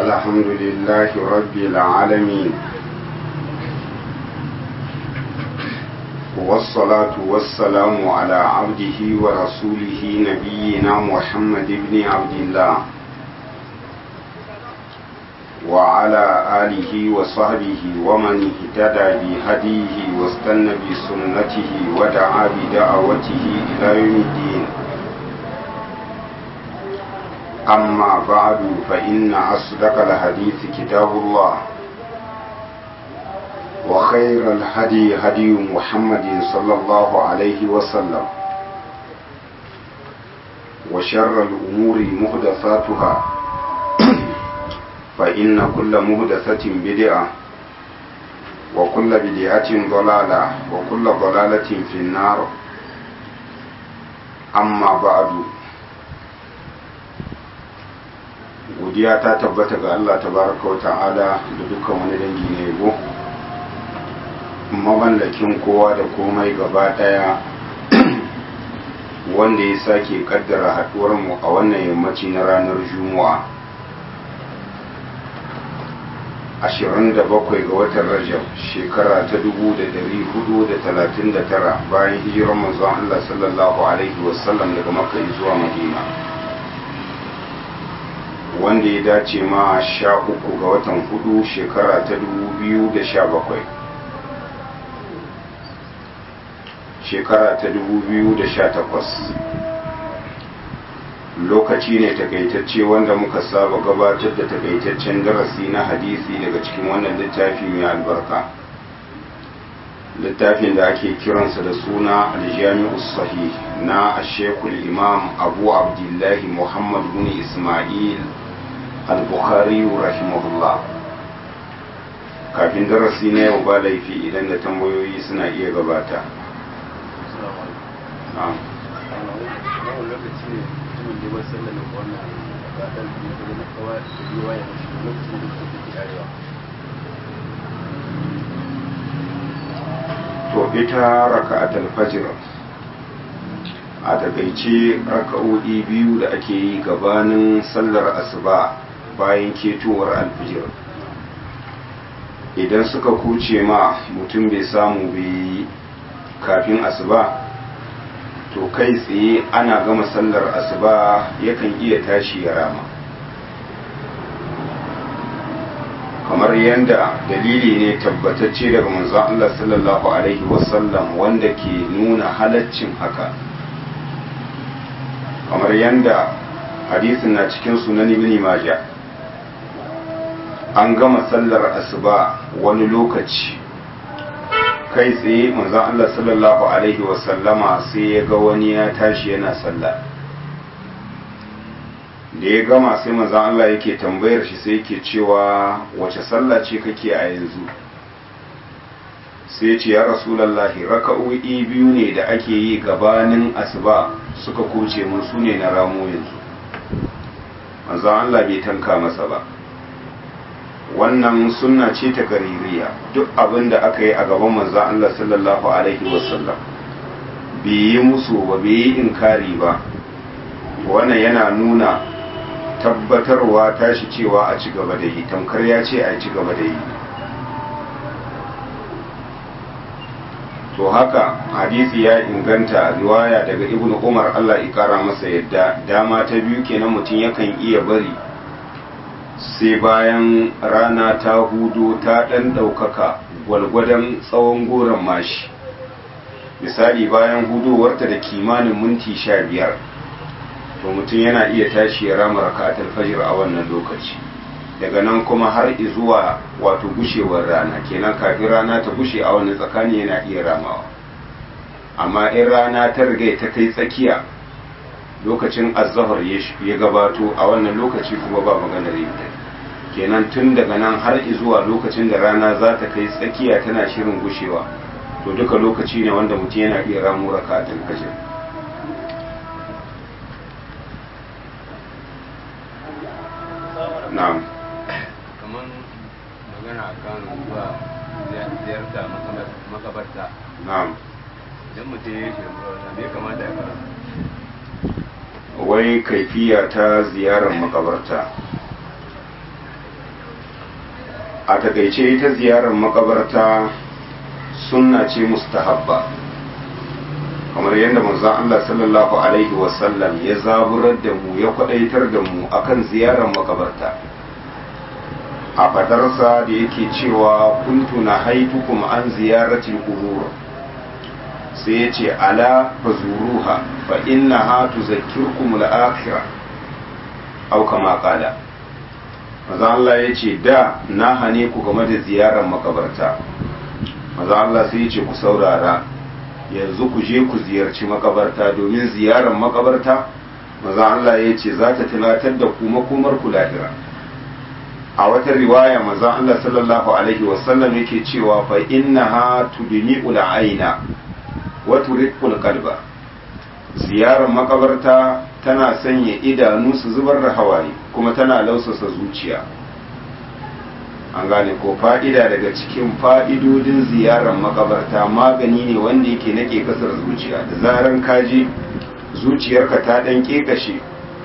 الحمد لله رب العالمين والصلاة والسلام على عبده ورسوله نبينا محمد بن عبد الله وعلى آله وصحبه ومن اهتدى بهديه واستنى بسنته ودعا بدعوته إلى يوم الدين. أما بعد فإن أصدق الحديث كتاب الله وخير الهدي هدي محمد صلى الله عليه وسلم وشر الأمور محدثاتها فإن كل محدثة بدعة وكل بدعة ضلالة وكل ضلالة في النار. أما بعد godiya ta tabbata ga Allah tabaraka wa ta'ala da dukkan wani dangi na yabo mamallakin kowa da komai gaba daya wanda ya sake kaddara haduwar mu a wannan yammaci na ranar Juma'a 27 ga watan Rajab shekara ta 1439 bayan hijirar manzon Allah sallallahu alaihi wasallam daga Makka zuwa Madina, wanda ya dace ma 13 ga watan 4 shekara ta 2017 shekara ta 2018. lokaci ne takaitacce wanda muka saba gabatar da takaitaccen darasi na hadisi daga cikin wannan littafi mai albarka, littafin da ake kiransa da suna aljami'us sahih na ashekul imam abu abdullahi muhammad bin ismail al-bukhari rahimahullah. kafin darasi na yau ba laifi idan da tambayoyi suna iya gabata. To ita raka'atul fajr a takaice raka'o'i biyu da ake yi gabanin sallar asuba bayan ketowar alfijir, idan suka kuce ma mutum bai samu bai kafin asuba, to kai tsaye ana gama sallar asuba yakan iya tashi ya rama, kamar yadda dalili ne tabbatacce daga manzon Allah sallallahu alaihi wasallam wanda ke nuna halaccin haka, kamar yadda hadisin na cikin sunan ibn Majah. An gama sallar asuba wani lokaci kai tsaye manzon Allah sallallahu alaihi wasallama sai ya ga wani ya tashi yana sallah. Da ya gama sai manzon Allah yake tambayar shi sai yake cewa wace sallah ce kake a yanzu? Sai ce ya rasulullahi raka'o'i biyu ne da ake yi gabanin asuba suka kuce mun, su ne na ramo yanzu. Manzon Allah bai tanka masa ba. Wannan sunna ce ta gaririya, duk abin da aka yi a gaban manzon Allah sallallahu alaihi wasallam bai yi musu ba, bai yi inkari ba, wannan yana nuna tabbatarwa tashi cewa a ci gaba da yi, tamkar ya ce a ci gaba da yi. To haka hadisi ya inganta riwaya daga ibnu Umar Allah ya kara masa yadda dama ta biyu kenan mutum yakan iya bari sai bayan rana ta hudo ta ɗan ɗaukaka gwalgwadon tsawon goron mashi, misali bayan hudowarta da kimanin minti 15, to mutum yana iya tashi ya rama raka'atul fajr a wannan lokaci. Daga nan kuma har zuwa wato gushewar rana, kenan kafin rana ta gushe a wannan tsakani yana iya ramawa. Amma in rana ta riga ta kai tsakiya, lokacin azzahar ya gabato, a wannan lokaci kuma ba maganar yin ta, kenan tun daga nan har zuwa lokacin da rana za ta kai tsakiya tana shirin gushewa, to duka lokaci ne wanda mutum yana iya ramu raka'atul fajr. Na'am. Kaman magana akan zuwa ziyarta makabarta. Na'am. Idan mutum ya shi me kamata ya fara? Wai kaifiya ta ziyarar makabarta. a takaice ita ziyarar makabarta sunna ce mustahabba, kamar yadda manzon Allah sallallahu alaihi wasallam ya zaburar da mu ya kwadaitar da mu akan ziyarar makabarta a fadarsa da yake cewa kuntu nahaitukum an ziyaratil qubur, sai ya ce ala fazuruha fa innaha tuzakkirukum al-akhirah aw kama qala. manzon Allah ya ce da na hane ku game da ziyarar makabarta, manzon Allah sai ya ce ku saurara, yanzu ku je ku ziyarci makabarta, domin ziyarar makabarta manzon Allah ya ce za ta tunatar da ku makomar ku lahira. A wata riwaya manzon Allah sallallahu alaihi wasallam yake cewa fa innaha tudmi'ul aina wa turiqul qalba, ziyarar makabarta tana sanya idanu su zubar da hawaye kuma tana lausasa zuciya. An gane ko fa'ida daga cikin fa'idodin ziyarar makabarta magani ne wanda yake nake kasar zuciya, da zaran kaji zuciyarka ta dan kekashe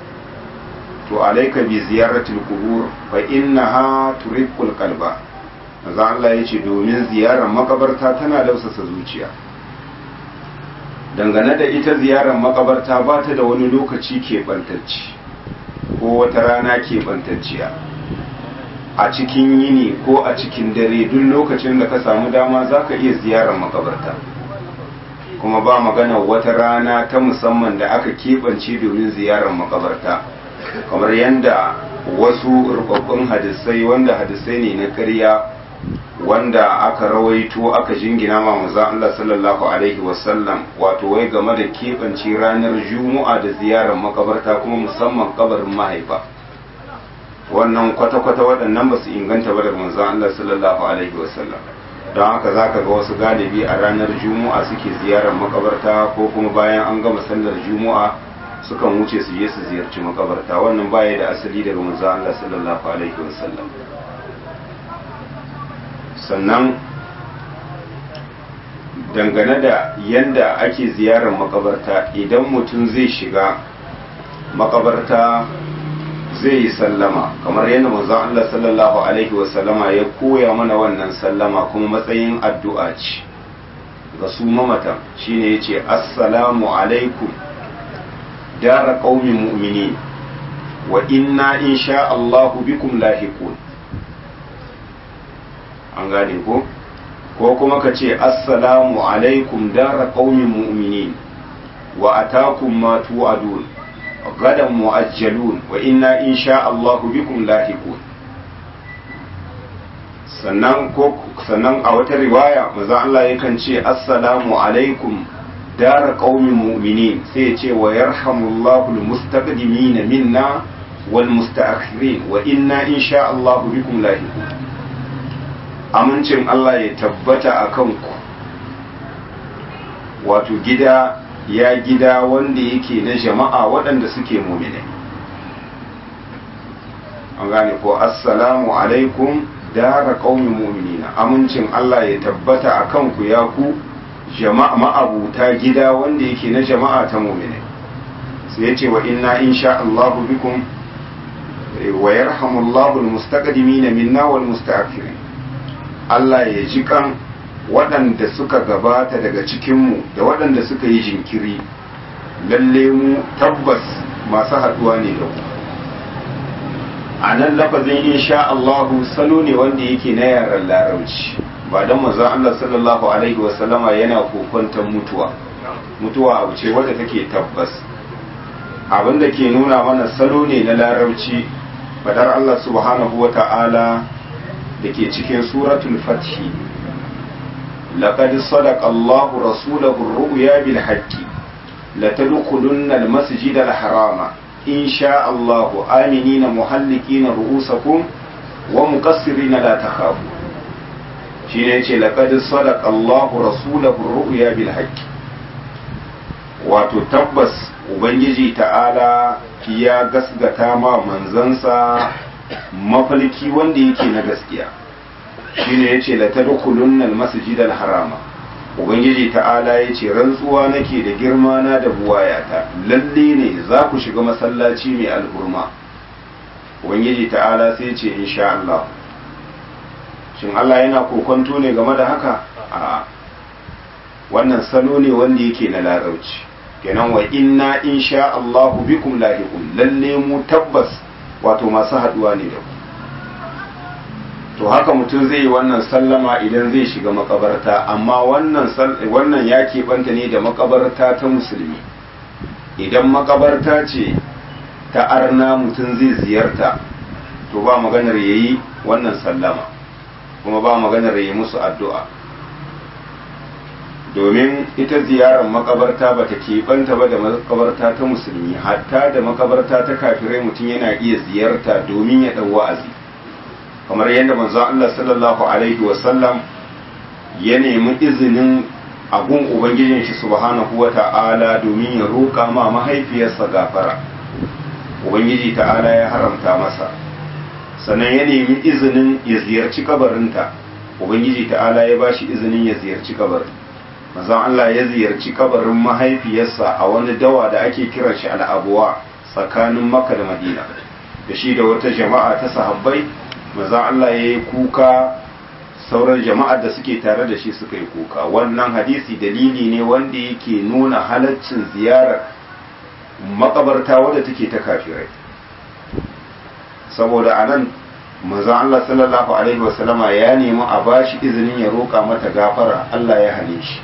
to alaika bi ziyaratul qubur fa innaha turiqul qalba. manzo Allah yace domin ziyarar makabarta tana lausasa zuciya. Dangane da ita ziyarar makabarta ba ta da wani lokaci keɓantacce ko wata rana keɓantacciya, a cikin yini ko a cikin dare duk lokacin da ka samu dama za ka iya ziyarar makabarta, kuma ba magana wata rana ta musamman da aka keɓance domin ziyarar makabarta, kamar yadda wasu rubabbun hadisai wanda hadisai ne na ƙarya wanda aka rawaito aka jingina ma manzon Allah sallallahu alaihi wasallam, wato wai game da keɓance ranar Juma'a da ziyarar makabarta kuma musamman kabarin mahaifa. Wannan kwata-kwata waɗannan ba su inganta ba daga manzon Allah sallallahu alaihi wasallam. Don haka za ka ga wasu galibi a ranar Juma'a suke ziyarar makabarta, ko kuma bayan an gama sallar Juma'a sukan wuce su je su ziyarci makabarta. Wannan baya da asali daga manzon Allah sallallahu alaihi wasallam. Sannan dangane da yanda ake ziyarar makabarta, idan mutum zai shiga makabarta zai yi sallama, kamar yadda manzon Allah sallallahu alaihi wasallama ya koya mana wannan sallama, kuma matsayin addu'a ce ga su mamatan, shine yace assalamu alaikum dara qaumin mu'minin wa inna insha Allahu bikum lahiqun. An gane ko kuma ka ce assalamu alaikum dara qaumin mu'minin wa atakum ma tu'adun gadan mu'ajjalun wa inna insha Allahu bikum lahiqun. sannan a wata riwaya manzo Allah yakan ce assalamu alaikum dara qaumin mu'minin, sai ya ce wa yarhamullahu almustaqdimina minna wal mustaakhirin wa inna insha Allahu bikum lahiqun. Amincin Allah ya tabbata a kanku, wato gida wanda yake na jama'a waɗanda suke muminai. An gane ko assalamu alaikum dara qaumin mu'minina, amincin Allah ya tabbata a kanku ya ku jama'a ma'abuta gida wanda yake na jama'a ta muminai. Sai ya ce wa inna insha Allahu bikum wa yarhamullahu almustaqdimina minna wal mustaakhirin. Allah ya ji kan waɗanda suka gabata daga cikinmu da waɗanda suka yi jinkiri, lalle mu tabbas masu haɗuwa ne da ku. A nan lafazin insha Allahu salo ne wanda yake na yaren larabci, ba don manzon Allah sallallahu alaihi wasallama yana kokwanton mutuwa abu ce wadda take tabbas. Abin da ke nuna mana salo ne na larabci, fadar Allah subhanahu wa ta'ala da ke cikin suratul fathi, laqad sadaqa Allahu rasulahu ar-ru'ya bil haqqi latadkhulunna al-masjida al-harama in sha Allahu aminina muhallikina ru'usakum wa muqassirina la takhafu. Shine yace laqad sadaqa Allahu rasulahu ar-ru'ya bil haqqi, wato tabbas ubangiji ta'ala ya gasgata ma manzansa mafalki wanda yake na gaskiya. Shine yace la tadkhulunna al-masjid al-harama, ubangiji ta'ala yace rantsuwa nake da girma na da buwayata, lalle ne za ku shiga masallaci mai alhurma. Ubangiji ta'ala sai yace insha Allah. shin Allah yana kokonto ne game da haka? A wannan salo ne wanda yake na larabci. Kenan wa inna insha Allahu bikum lahiqun, lalle mu tabbas wato masu haduwa ne da ku. To haka mutum zai yi wannan sallama idan zai shiga makabarta, amma wannan ya keɓanta ne da makabarta ta musulmi. Idan makabarta ce ta arna mutum zai ziyarta, to ba maganar yayi wannan sallama, kuma ba maganar yayi musu addu'a. Domin ita ziyarar makabarta ba ta keɓanta ba da makabarta ta musulmi, hatta da makabarta ta kafirai mutum yana iya ziyarta domin ya ɗau wa'azi. Kamar yadda manzon Allah sallallahu alaihi wasallam ya nemi izinin agun ubangijin shi subhanahu wata'ala domin ya roƙa ma mahaifiyarsa gafara, ubangiji ta'ala ya haramta masa. Sannan ya nemi izinin ya ziyarci kabarinta, ubangiji ta'ala ya bashi izinin ya ziyarci kabarin. Manzon Allah ya ziyarci kabarin mahaifiyarsa a wani dawa da ake kiran shi al'abuwa tsakanin Makka da Madina, da shi da wata jama'a ta sahabbai. Manzon Allah ya yi kuka, sauran jama'ar da suke tare da shi suka yi kuka. Wannan hadisi dalili ne wanda yake nuna halaccin ziyarar makabarta wadda take ta kafirai, saboda anan manzon Allah sallallahu alaihi wasallama ya nemi a bashi izinin ya roƙa mata gafara, Allah ya hane shi.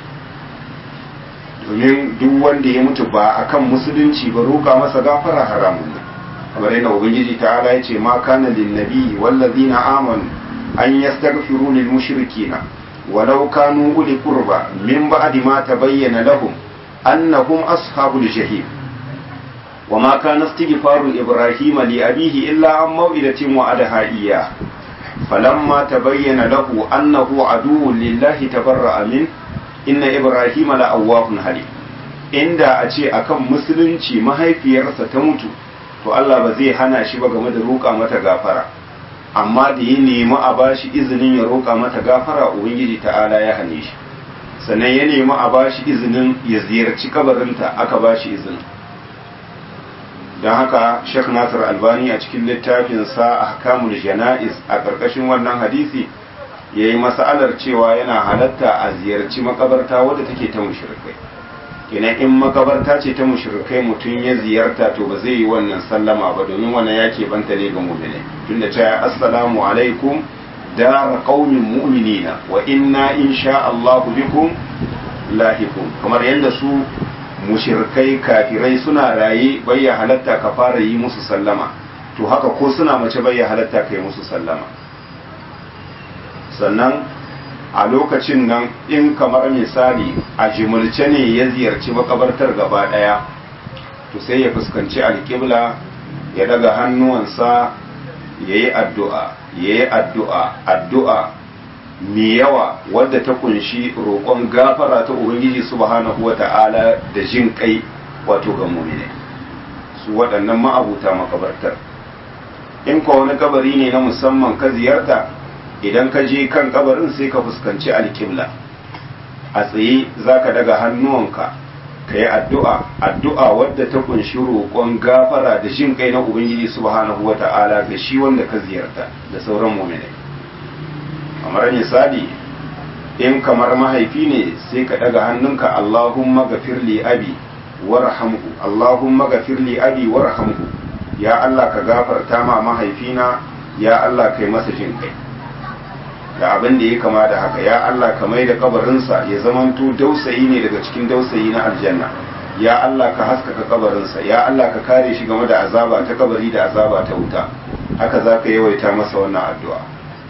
Domin duk wanda ya mutu ba akan musulunci ba, roƙa masa gafara haramun ne. kamar yana ubangiji ta'ala ya ce ma kana lin nabi wallazina amanu an yastaghfiru lil mushrikina walau kanu uli qurba min ba'di ma tabayyana lahum annahum ashabul jahim wama kana istighfaru ibrahima li abihi illa an maw'idatin wa'adaha iyyah falamma tabayyana lahu annahu aduwwun lillahi tabarra'a min inna ibrahima la'awwahun halim. Inda a ce akan musulunci mahaifiyarsa ta mutu, to Allah ba zai hana shi ba game da roƙa mata gafara, amma da ya nemi a bashi izinin ya roƙa mata gafara, ubangiji ta'ala ya hane shi. Sannan ya nemi a bashi izinin ya ziyarci kabarinta, aka bashi izinin. Don haka Sheikh Nasir Albani a cikin littafin sa Ahkamul Jana'iz a ƙarƙashin wannan hadisi ya yi mas'alar cewa yana halatta a ziyarci makabarta wadda take ta mushrikai. Kenan in makabarta ce ta mushrikai mutum ya ziyarta, to ba zai yi wannan sallama ba, domin wannan ya keɓanta ne ga mu'minai, tunda cewa assalamu alaikum dar qaumin mu'minina wa inna insha Allahu bikum lahiqun. Kamar yadda su mushrikai kafirai suna raye bayya halatta ka fara yi musu sallama, to haka ko suna mace bayya halatta ka yi musu sallama. Sannan a lokacin nan in kamar misali a jimulce ne ya ziyarci makabartar gaba daya, to sai ya fuskanci alƙibla, ya daga hannuwansa, ya yi addu'a mai yawa wadda ta kunshi roƙon gafara ta ubangiji subhanahu wata'ala da jin kai wato ga mu'mini su waɗannan ma'abuta makabartar. In ka wani kabari ne na musamman ka ziyarta, idan ka je kan kabarin sai ka fuskanci alƙibla, a tsaye za ka daga hannuwanka ka yi addu'a wadda ta kunshi roƙon gafara da jin kai na ubangiji subhanahu wata'ala ga shi wanda ka ziyarta da sauran mu'minai. Kamar misali, in kamar mahaifi ne sai ka daga hannunka Allahumma gafirli abi warhamhu, Allahumma gafirli abi warhamhu, ya Allah ka gafarta ma mahaifina, ya Allah kai masa jin kai, da abin da ya kama da haka. Ya Allah ka mai da kabarinsa ya zamanto dausayi ne daga cikin dausayi na aljanna, ya Allah ka haskaka kabarinsa, ya Allah ka kare shi game da azaba ta kabari da azaba ta wuta. Haka za ka yawaita masa wannan addu'a.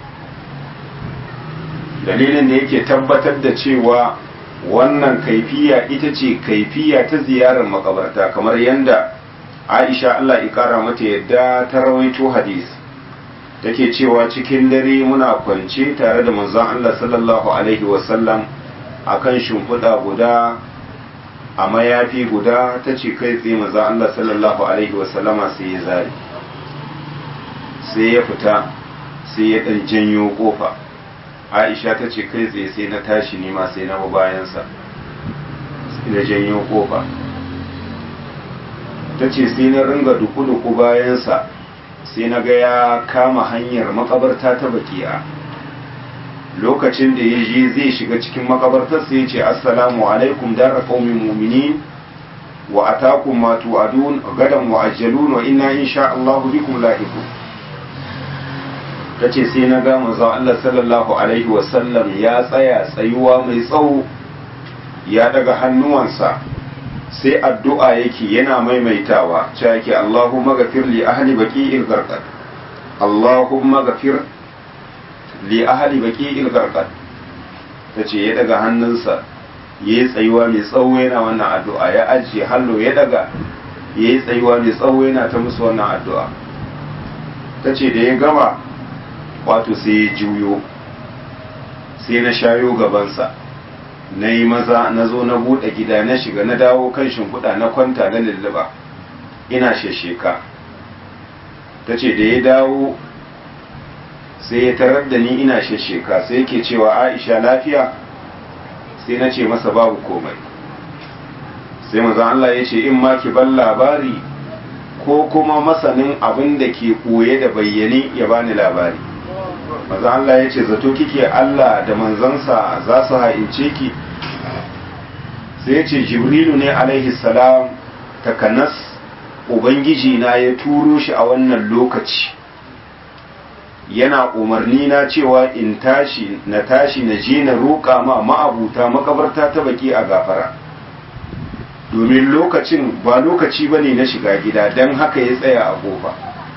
Dalilin da yake tabbatar da cewa wannan kaifiya ita ce kaifiya ta ziyarar makabarta, kamar yadda Aisha Allah ikara mata yadda ta rawaito hadisi, take cewa cikin dare muna kwance tare da manzon Allah sallallahu alaihi wasallam akan shimfiɗa guda a mayafi guda, ta ce kai tsaye manzon Allah sallallahu alaihi wasallama sai ya zare, sai ya fita, sai ya ɗan janyo ƙofa. Aisha ta ce kai tsaye sai na tashi nima sai na bayansa, sai na janyo ƙofa. Ta ce sai na ringa duku-duku bayansa, sai na ga ya kama hanyar makabarta ta Baki'a. lokacin da ya je zai shiga cikin makabartar sai ya ce assalamu alaikum dar qaumin mu'minin wa atakum ma tu'adun gadan mu'ajjalun wa inna insha Allah bikum lahiqun. tace sai na ga manzon Allah sallallahu alaihi wa sallam ya tsaya tsayuwa mai tsawo, ya daga hannuwansa sai addu'a yake yana maimaitawa cewa yake Allahumma ghafir li ahli baqi'il gharqad, Allahumma ghafir li ahli baqi'il gharqad. tace ya daga hannunsa yayi tsayuwa mai tsawo yana wannan addu'a, ya ajiye hallo ya daga yayi tsayuwa mai tsawo yana ta musu wannan addu'a. tace da ya gama wato sai ya juyo, sai na shayo gabansa, na yi maza na zo na buɗe gida na shiga na dawo kan shimfiɗa na kwanta na lulluɓa ina shesheka. ta ce da ya dawo sai ya tarar da ni ina shesheka, sai yake cewa Aisha lafiya? sai na ce masa babu komai. sai manzon Allah ya ce in ma ki ban labari ko kuma masanin abin da ke ɓoye da bayyane ya bani labari. manzon Allah ya ce zato kike Allah da manzansa za su ha'ince ki? sai ya ce Jibrilu ne alaihi salam takanas ubangiji na ya turo shi a wannan lokaci, yana umarni na cewa in tashi na je na roƙa ma ma'abuta makabarta ta baki a gafara, domin lokacin ba lokaci bane na shiga gida, don haka ya tsaya a kofa.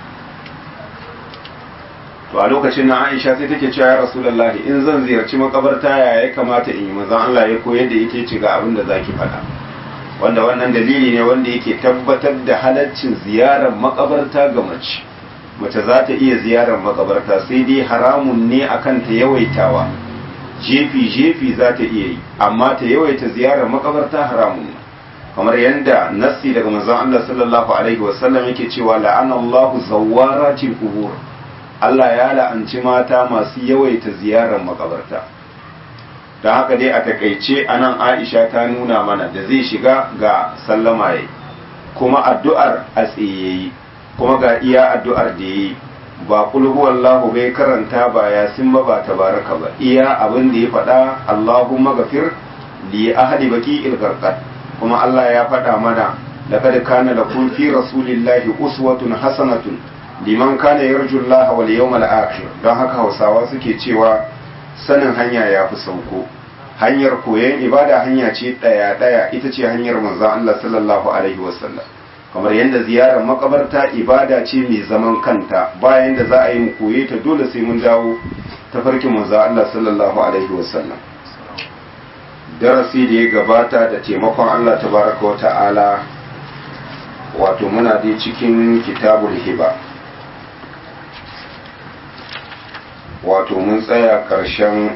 to a lokacin na Aisha sai take cewa ya Rasulullahi in zan ziyarci makabarta ya kamata in yi? manzon Allah ya koyar da ita ce ga abin da zaki faɗa, wanda wannan dalili ne wanda yake tabbatar da halaccin ziyarar makabarta ga mace. mace za ta iya ziyarar makabarta, sai dai haramun ne akan ta yawaitawa, jefi za ta iya yi, amma ta yawaita ziyarar makabarta haramun ne, kamar yadda nassi daga manzon Allah sallallahu alaihi wasallam yake cewa la'anallahu zawaratil qubur, Allah ya la'anci mata masu yawaita ziyarar makabarta. don haka dai a takaice anan Aisha ta nuna mana da zai shiga ga sallama yayi, kuma addu'ar a tsaye, kuma ga iya addu'ar da yayi, ba kul huwallahu bai karanta ba yasin ba tabaraka ba, iya abin da ya faɗa Allahumma ghafir li ahli baqi'il gharqad. kuma Allah ya faɗa mana laqad kana lakum fi rasulillahi uswatun hasanatun liman kana yarju Allah wal yawmal akhir. don haka Hausawa suke cewa sanin hanya ya fi sauko, hanyar koyon ibada hanya ce ɗaya ita ce hanyar manzon Allah sallallahu alaihi wasallam, kamar yadda ziyarar makabarta ibada ce mai zaman kanta, bayan da za a yi mu koye ta dole sai mun dawo ta farkin manzon Allah sallallahu alaihi wasallam. darasi da ya gabata da taimakon Allah tabaraka wa ta'ala, wato muna dai cikin kitabul hiba, wato mun tsaya ƙarshen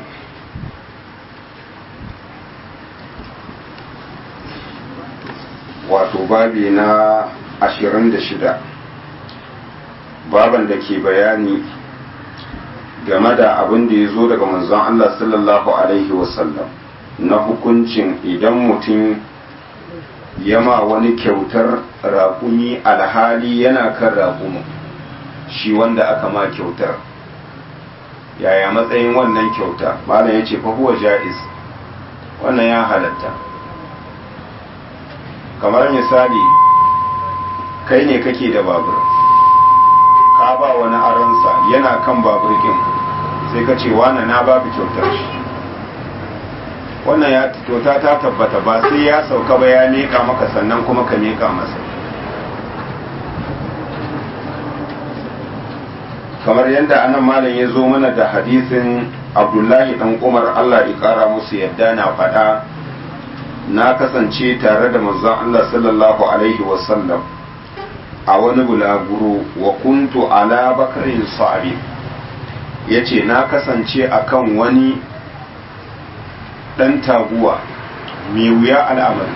wato babi na 26, baban da ke bayani game da abin da ya zo daga manzon Allah sallallahu alaihi wasallam na hukuncin idan mutum yama wani kyautar raƙumi alhali yana kan raƙumin shi wanda aka ma kyautar, yaya matsayin wannan kyauta? malam ya ce fa huwa ja'iz, wannan ya halatta. kamar misali kai ne kake da babur, ka ba wani aransa yana kan baburkin, sai ka ce wani na babu kyautar shi, wannan ya kyauta ta tabbata, ba sai ya sauka ba ya meka maka sannan kuma ka meka masa. kamar yadda anan malam ya zo mana da hadisin Abdullahi dan Umar Allah ya kara musu yadda na faɗa, na kasance tare da manzon Allah sallallahu alaihi wasallam a wani bulaguro, wa kuntu ala bakarin sa'ib, yace na kasance akan wani dan taguwa mai wuya al'amari,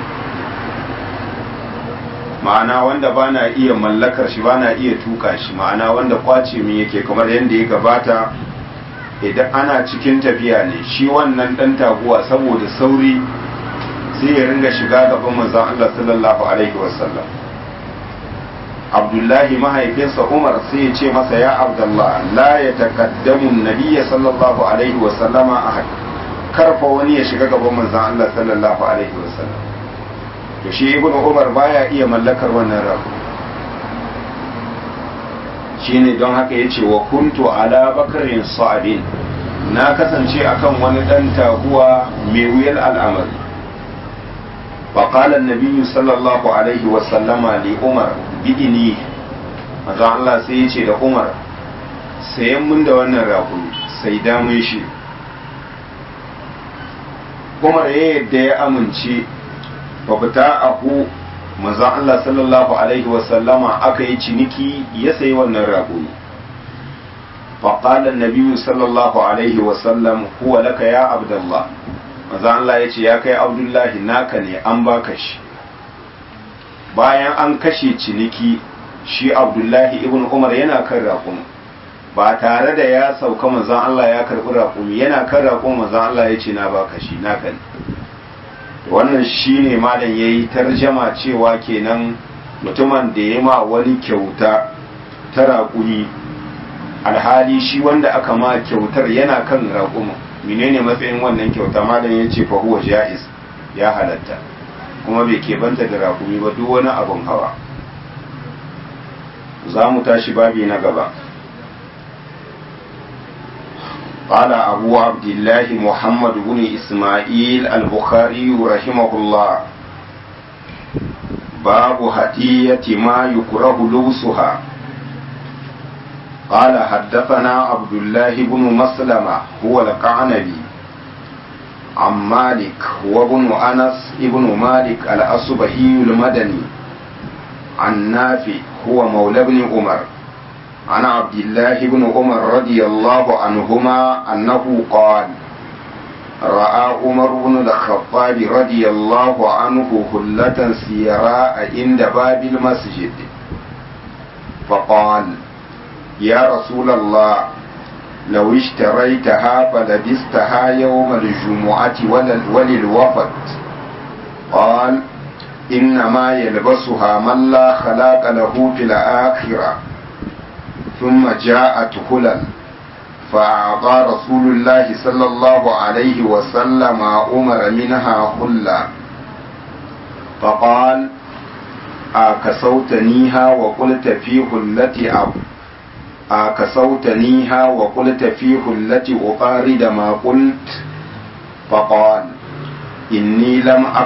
ma'ana wanda bana iya mallakar shi, bana iya tuka shi, ma'ana wanda kwace min yake, kamar yadda ya gabata idan ana cikin tafiya ne shi wannan dan taguwa saboda sauri sai ya ringa shiga gaban manzon Allah sallallahu alaihi wasallam. abdullahi mahaifinsa umar sai ya ce masa ya abdullah la ya taqaddamu nabiyya sallallahu alaihi wa sallama ahad, karfa wani ya shiga gaban manzon Allah sallallahu alaihi wa sallam. to shi ibnu umar baya iya mallakar wannan rabu, shine don haka yace wa kuntu ala bakarin sa'abin, na kasance akan wani dan taguwa mai wuyar al'amari. فقال النبي صلى الله عليه وسلم لعمر بإني manzo Allah sai ya ce da Umar sayan mun da wannan rakumi sai damun shi. Umar ya yadda ya amince fa fita ahu manzo Allah sallallahu alaihi wasallama aka yi ciniki ya sayi wannan rakumi. فقال النبي صلى الله عليه وسلم هو لك يا عبد الله, manzo Allah ya ce ya kai Abdullahi naka ne an baka shi. Bayan an kashe ciniki shi Abdullahi ibn Umar yana kan raƙumi ba tare da ya sauka manzon Allah ya karɓi raƙumi, yana kan raƙumi manzon Allah ya ce na baka shi naka ne. Wannan shine malam yayi tarjama cewa kenan mutumin da ya ma wani kyauta ta raƙumi alhali shi wanda aka ma kyautar yana kan raƙumin, menene matsayin wannan kyauta? malam ya ce fa huwa jaiz, ya halatta kuma bai keɓanta da rakumi ba duk wani abun hawa. za mu tashi babi na gaba. قال أبو عبد الله محمد بن إسماعيل البخاري رحمه الله باب هدية ما يكره لبسها. قال حدثنا عبد الله بن مسلمة هو القعنبي عن مالك وابن أنس ابن مالك الأصبهي المدني عن نافع هو مولى ابن عمر عن عبد الله بن عمر رضي الله عنهما أنه قال رأى عمر بن الخطاب رضي الله عنه هلة سيراء عند باب المسجد فقال يا رسول الله لو اشتريتها فلبستها يوم الجمعة وللوفد. قال إنما يلبسها من لا خلاق له في الآخرة. ثم جاءت هلل فأعطى رسول الله صلى الله عليه وسلم عمر منها هلا فقال أكسوتنيها وقلت في هلة كسوتنيها وقلت فيه التي أقارد ما قلت. فقال إني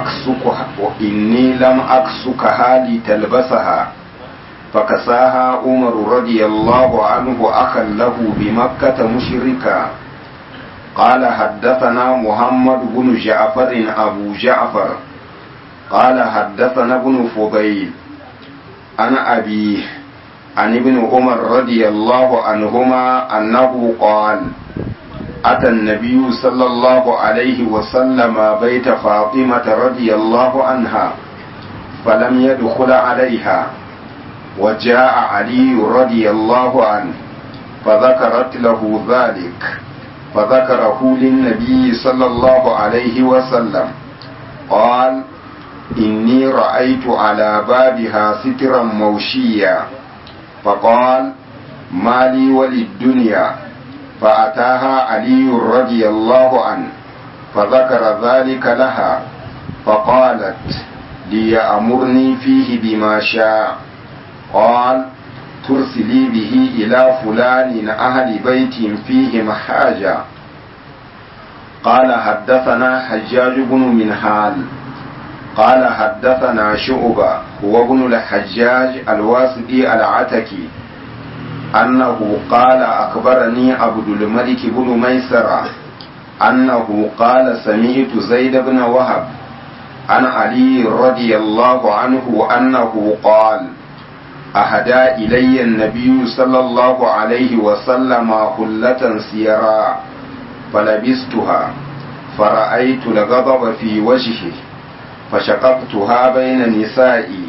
لم أكسكها لتلبسها. فكساها عمر رضي الله عنه أخا له بمكة مشركا. قال حدثنا محمد بن جعفر أبو جعفر قال حدثنا ابن فضيل عن أبيه عن ابن عمر رضي الله عنهما أنه قال أتى النبي صلى الله عليه وسلم بيت فاطمة رضي الله عنها فلم يدخل عليها وجاء علي رضي الله عنه فذكرت له ذلك فذكره للنبي صلى الله عليه وسلم. قال إني رأيت على بابها سترا موشيا. فقال ما لي وللدنيا. فأتاها علي رضي الله عنه فذكر ذلك لها فقالت ليأمرني فيه بما شاء. قال ترسلي به إلى فلان أهل بيت فيهم حاجة. قال حدثنا حجاج بن منهال قال حدثنا شعبة هو ابن الحجاج الواسطي العتكي أنه قال أخبرني عبد الملك بن ميسرة أنه قال سمعت زيد بن وهب عن علي رضي الله عنه أنه قال أهدى إلي النبي صلى الله عليه وسلم حلة سيراء فلبستها فرأيت الغضب في وجهه فشققتها بين نسائي.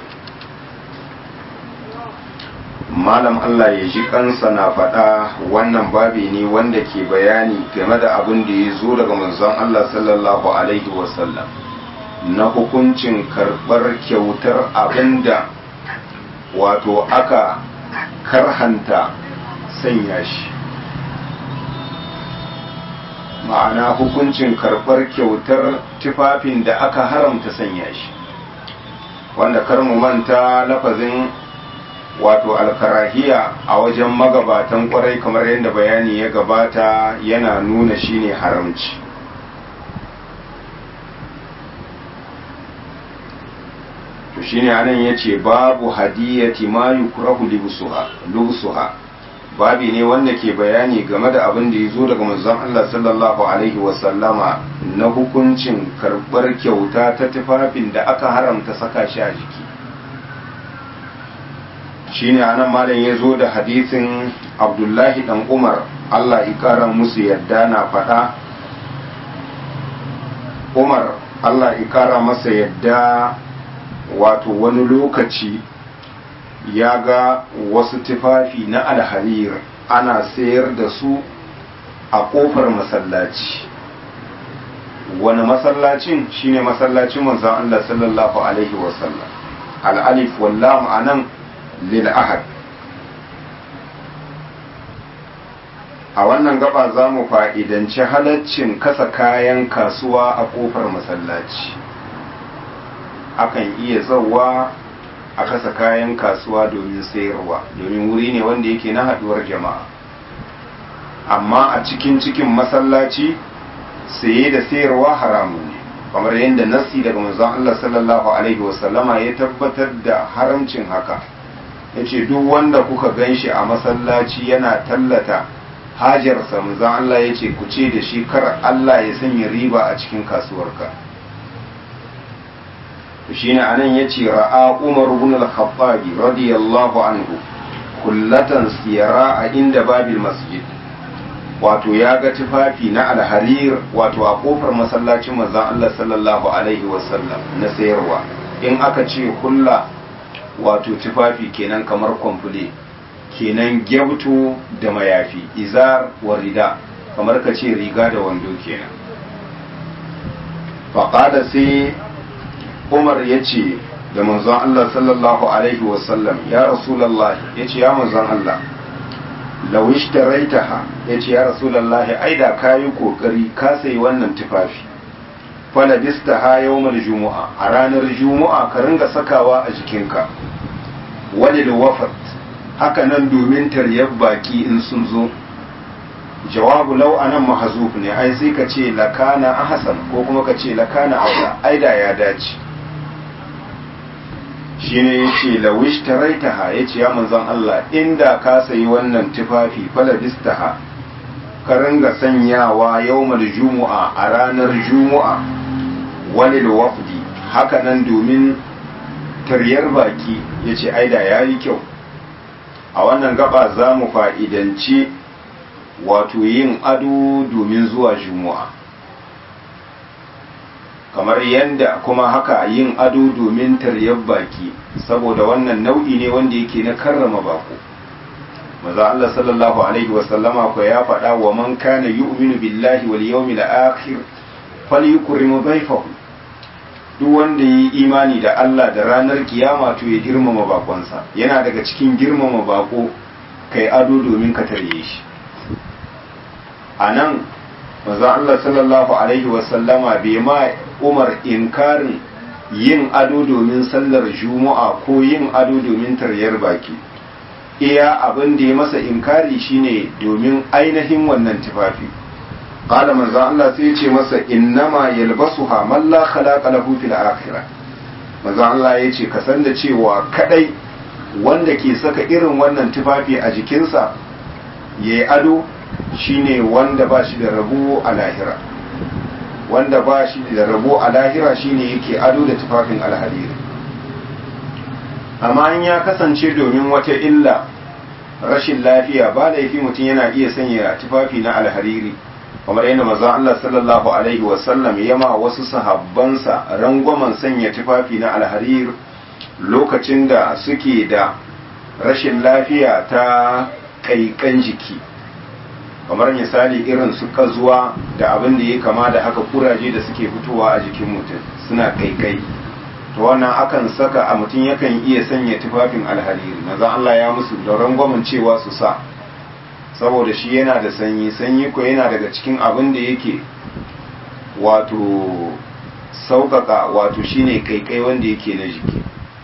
malam Allah ya ji kansa na faɗa wannan babi ne wanda ke bayani game da abin da ya zo daga manzon Allah sallallahu alaihi wasallam na hukuncin karɓar kyautar abin da wato aka karhanta sanya shi, ma'ana hukuncin karɓar kyautar tufafin da aka haramta sanya shi, wanda kar mu manta lafazin wato alkarahiya a wajen magabatan kwarai kamar yadda bayani ya gabata yana nuna shine haramci. to shine anan yace babu hadiyati ma yukrahu libsuha, babi ne wanda ke bayani game da abin da yazo daga manzon Allah sallallahu alaihi wasallama na hukuncin karbar kyauta ta tufafin da aka haramta saka shi a jiki. Shine anan malam yazo da hadisin Abdullahi dan Umar Allah ya kara musu yadda na faɗa, Umar Allah ya kara masa yadda wato wani lokaci ya ga wasu tufafi na alharir ana sayar da su a kofar masallaci. Wani masallacin? Shine masallacin manzon Allah sallallahu alaihi wasallam. Al-alif wal lam anan lil ahad. A wannan gaba za mu fa'idanci halaccin kasa kayan kasuwa a kofar masallaci. Akan iya zauwa a kasa kayan kasuwa domin sayarwa, domin wuri ne wanda yake na haduwar jama'a. Amma a cikin masallaci saye da sayarwa haramun ne, kamar yadda nassi daga manzon Allah sallallahu alaihi wasallama ya tabbatar da haramcin haka. Yace duk wanda kuka ganshi a masallaci yana tallata hajarsa, manzon Allah yace ku ce da shi kar Allah ya sanya riba a cikin kasuwarka. shine anan yace ra'a Umar ibn al-Khattab radiyallahu anhu kullatan siyara a inda babil masjid, wato ya ga tufafi na alharir wato a kofar masallacin manzon Allah sallallahu alaihi wasallam na sayarwa. In aka ce kulla wato tufafi kenan kamar komfule, kenan gyabto da mayafi, izar wa rida, kamar ka ce riga da wando kenan. faqala sai Umar ya ce da manzon Allah sallallahu alaihi wasallam, ya Rasulallah, ya ce ya manzon Allah, lawish da raitaha, ya ce ya Rasulallah, ai da ka yi kokari ka sayi wannan tufafi, falabista ha yawmal jumu'a, a ranar jumu'a ka ringa sakawa a jikinka, walil wafat, haka nan domin taryar baki in sun zo. Jawabu lau anan mahzuf ne, ai sai ka ce lakana ahsan ko kuma ka ce lakana aula, ai da ya dace. shine yace lawish taraitaha, yace ya manzon Allah, inda ka sayi wannan tufafi falabistaha, ka ringa sanyawa yawmal jumu'a, a ranar jumu'a, walil wafdi, haka nan domin taryar baki, yace ai da yayi kyau. A wannan gaba za mu fa'idanci wato yin ado domin zuwa jumu'a, kamar yadda kuma haka yin ado domin taryar baki, saboda wannan nau'i ne wanda yake na karrama bako. Maza Allah sallallahu alaihi wasallama ko ya faɗa wa man kana yu'minu billahi wal yawmil akhir falyukrim dhayfahu, duk wanda yi imani da Allah da ranar kiyama to ya girmama bakonsa. Yana daga cikin girmama bako kai ado domin ka tarye shi. Anan maza Allah sallallahu alaihi wasallama bai ma Umar inkarin yin ado domin sallar juma'a ko yin ado domin taryar baki. Iya abin da ya masa inkari shine domin ainihin wannan tufafi. Qala manzo Allah sai ya ce masa innama yalbasuha man la khalaqa lahu fil akhirah. Manzo Allah ya ce ka san da cewa kadai wanda ke saka irin wannan tufafi a jikinsa yayi ado shine wanda ba shi da rabo a lahira. Wanda ba shi da rabo a lahira shine yake ado da tufafin alhariri. Amma in ya kasance domin wata illa, rashin lafiya, ba laifi mutum yana iya sanya tufafi na alhariri, kamar yadda manzon Allah sallallahu alaihi wasallam ya ma wasu sahabbansa rangwamen sanya tufafi na alharir lokacin da suke da rashin lafiya ta kaikan jiki, kamar misali irin su kazuwa da abin da ya kama da haka, kuraje da suke fitowa a jikin mutum suna kaikai, to to wannan akan saka a mutum yakan iya sanya tufafin alhariri maza Allah ya musu da rangwamen cewa su sa saboda shi yana da sanyi sanyi ko yana daga cikin abin da yake wato sauƙaƙa wato shine kaikai wanda yake na jiki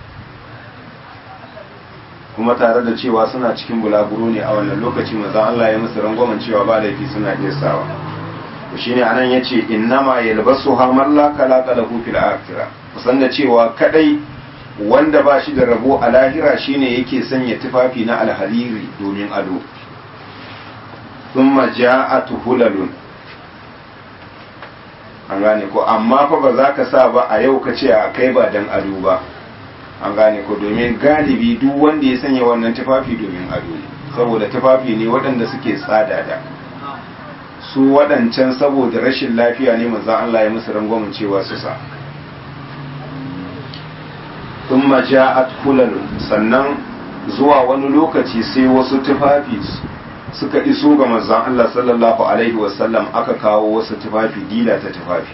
kuma tare da cewa suna cikin bulaguro ne a wannan lokaci maza Allah ya musu rangwamen cewa ba laifi suna iya sawa shine anan yace innama yalbasuha man la khalaqa lahu fil akhirah kusan da cewa kadai wanda ba shi da rabo a lahira shine yake sanya tufafi na alhariri domin ado thumma ja'at hulalun an gane ko amma fa ba za ka sa ba a yau ka ce a kai ba dan ado ba an gane ko domin galibi duk wanda ya sanya wannan tufafi domin ado ne saboda tufafi ne waɗanda suke tsada da su waɗancan saboda rashin lafiya ne manzon Allah ya musu rangwamin cewa su sa thumma ja'at hulalun sannan zuwa wani lokaci sai wasu tufafi suka iso ga manzon Allah sallallahu alaihi wasallam aka kawo wasu tufafi dila ta tufafi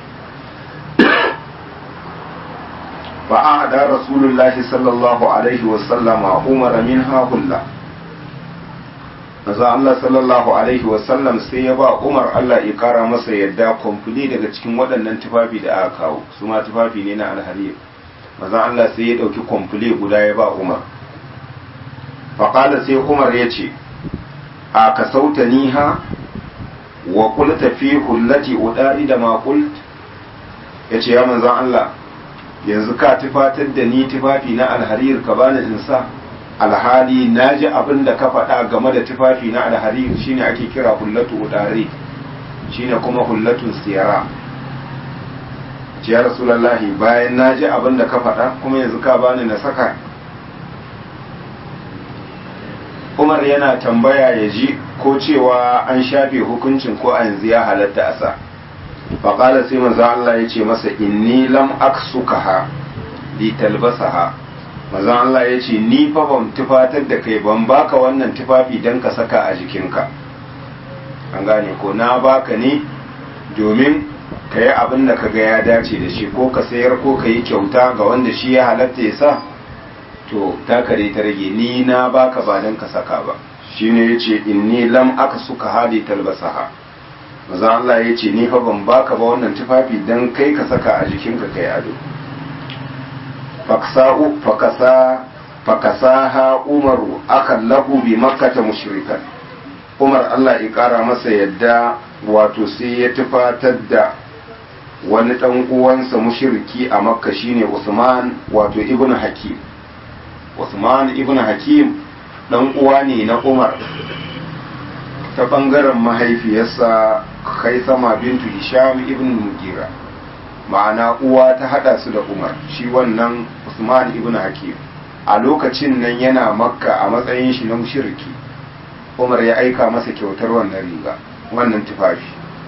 fa'ada rasulullahi sallallahu alaihi wasallama umara minha hulla manzon Allah sallallahu alaihi wasallam sai ya ba Umar Allah ya kara masa yadda komfuli daga cikin waɗannan tufafi da aka kawo su ma tufafi ne na alharir manzon Allah sai ya ɗauki komfuli guda ya ba Umar faƙala sai Umar ya ce a ka sauta niha wa kulta fi hullati udari da ma kult ya ce ya manzon Allah yanzu ka tufatar da ni tufafi na alharir ka bani in sa alhali na ji abin da ka faɗa game da tufafi na alharir shine ake kira hullatu udari shine kuma hullatun siyara ya rasulullahi bayan na ji abin da ka faɗa kuma yanzu ka bani na saka Umar yana tambaya ya ji ko cewa an shafe hukuncin ko a yanzu ya halatta a sa faƙala sai manzo Allah ya ce masa inni lam aksukaha li talbasaha manzo Allah ya ce ni fa ban tufatar da kai ban baka wannan tufafi dan ka saka a jikinka an gane ko na baka ne domin ka yi abin da kaga ya dace da shi ko ka sayar ko ka yi kyauta ga wanda shi ya halatta ya sa to takare ta rage ni na baka ba dan ka saka ba shine yace inni lam aksuka hadi talbasaha manzo Allah yace ni fa ban baka ba wannan tufafi dan kai ka saka a jikinka kai ado fakasaha umaru akan lahu bi makkata mushrikan Umar Allah ya kara masa yadda wato sai ya tufatar da wani dan uwansa mushriki a makka shine Usman wato ibnu Hakim Usman ibn Hakim dan uwa ne na Umar ta bangaren mahaifiyarsa Khaisama bintu Hisham ibn Mugira ma'ana uwa ta hada su da Umar shi wannan Usman ibn Hakim a lokacin nan yana Makka a matsayin shi na mushriki Umar ya aika masa kyautar wannan riga wannan tufafi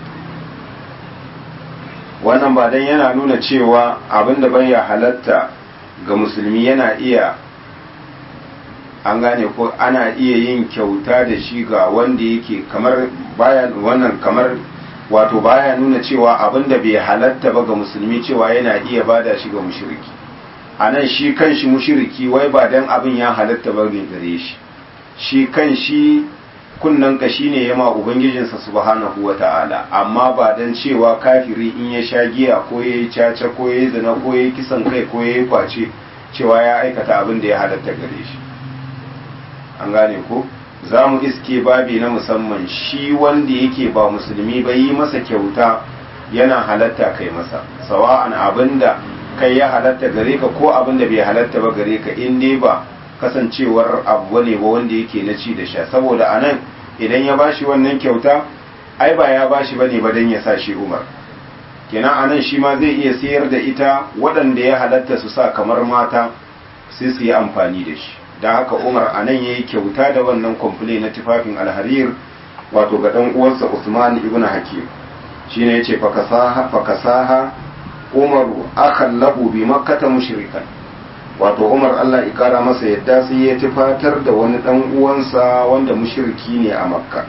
wannan ba dan yana nuna cewa abinda bai ya halatta ga musulmi yana iya an gane ko ana iya yin kyauta da shi ga wanda yake kamar baya wannan kamar wato baya nuna cewa abin da bai halatta ba ga musulmi cewa yana iya bada shi ga mushriki anan shi kanshi mushriki wai ba dan abin ya halatta ba ne gare shi shi kanshi kunnan ka shine yama ubangijinsa subhanahu wata'ala amma ba dan cewa kafiri in ya sha giya ko yayi caca ko yayi zina ko yayi kisan kai ko yayi kwace cewa ya aikata abin da ya halatta gare shi an gane ko za mu iske babi na musamman shi wanda yake ba musulmi ba yi masa kyauta yana halatta kai masa sawa'an abinda kai ya halatta gare ka ko abinda bai halatta ba gare ka in dai ba kasancewar abu ne ba wanda yake na ci da sha saboda anan idan ya bashi wannan kyauta ai ba ya bashi bane ba dan ya sa shi Umar kenan anan shi ma zai iya sayar da ita waɗanda ya halatta su sa kamar mata sai su yi amfani da shi da haka Umar a nan ya yi kyauta da wannan kwamfule na tufafin alharir wato ga ɗan uwansa Usman ibn Hakim shi ne ya ce fakasaha Umaru akan lahu bi makkata mushrikan wato Umar Allah ya kara masa yadda sai ya tufatar da wani ɗan uwansa wanda mushriki ne a Makka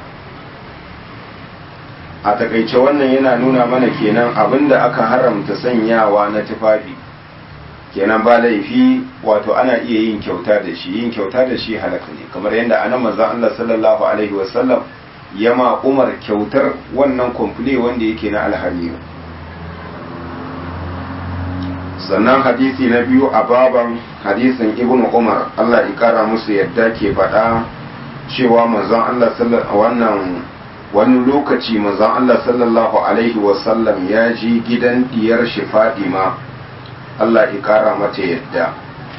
a takaice wannan yana nuna mana kenan abinda aka haramta sanyawa na tufafi kenan ba laifi wato ana iya yin kyauta da shi, yin kyauta da shi halaka ne, kamar yadda anan manzon Allah sallallahu alaihi wasallam ya ma Umar kyautar wannan komfule wanda yake na alhamiyu. Sannan hadisi na biyu a baban hadisin Ibn Umar Allah ya kara musu yadda ke faɗa cewa manzon Allah wani lokaci manzon Allah sallallahu alaihi wasallam ya ji gidan diyar shi Fadima Allah ya kara mata yadda,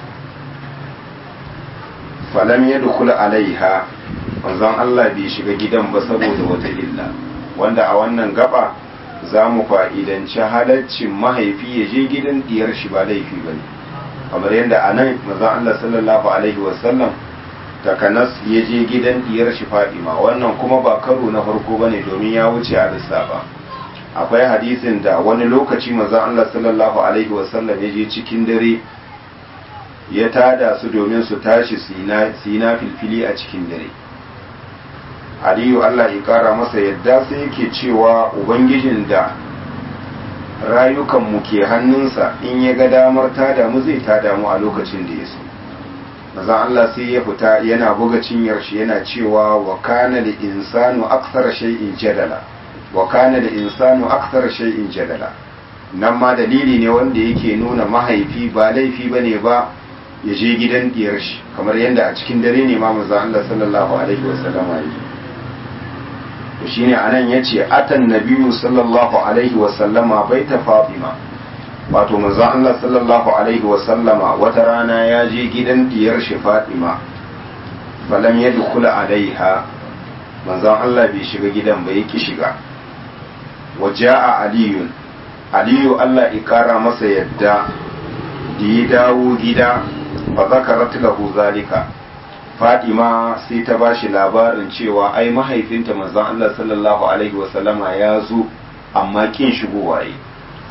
falam yadkhul alaiha, manzon Allah bai shiga gidan ba saboda wata illa, wanda a wannan gaba za mu fa'idanci halaccin mahaifi ya je gidan diyar shi ba laifi ba ne, kamar yadda a nan manzon Allah sallallahu alaihi wasallam takanas ya je gidan diyar shi Fadima, wannan kuma ba karo na farko ba ne domin ya wuce a lissafa. Akwai hadisin da wani lokaci manzon Allah sallallahu alaihi wasallam ya je cikin dare ya tada su domin su tashi su yi na filfili a cikin dare. Aliyu Allah ya kara masa yadda sai yake cewa ubangijin da rayukanmu ke hannunsa in ya ga damar tada mu zai tada mu a lokacin da ya so. Manzon Allah sai ya fita yana buga cinyar shi yana cewa wa kana lil insanu akthara shay'in jadala, wa kana da insanu akthar shay'in jadala. Nan ma dalili ne wanda yake nuna mahaifi ba laifi bane ba ya je gidan diyar shi, kamar yadda a cikin dare ne ma manzon Allah sallallahu alaihi wasallam ya yi. To shine anan yace atan nabiyyu sallallahu alaihi wasallama baita Fatima, wato manzon Allah sallallahu alaihi wasallama wata rana ya je gidan diyar shi Fatima, falam yadkhul alaiha, manzon Allah bai shiga gidan ba, yake shiga. Waja'a Aliyu Allah ikara masa yadda da ya dawo gida fa zakarat lahu zalika, Fatima sai ta bashi labarin cewa ai mahaifinta manzon Allah sallallahu alaihi wasallama ya zo amma kin shigowa yi.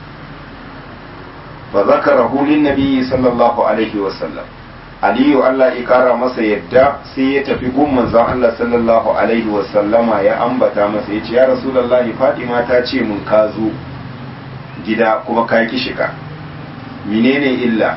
Fa zakarahu lin nabiyyi sallallahu alaihi wasallam, Aliyu Allah ikara masa yadda sai ya tafi gun manzon Allah sallallahu alaihi wasallama ya ambata masa, ya ce ya Rasulullahi Fatima ta ce mun ka zo gida kuma ka ki shiga, menene illa?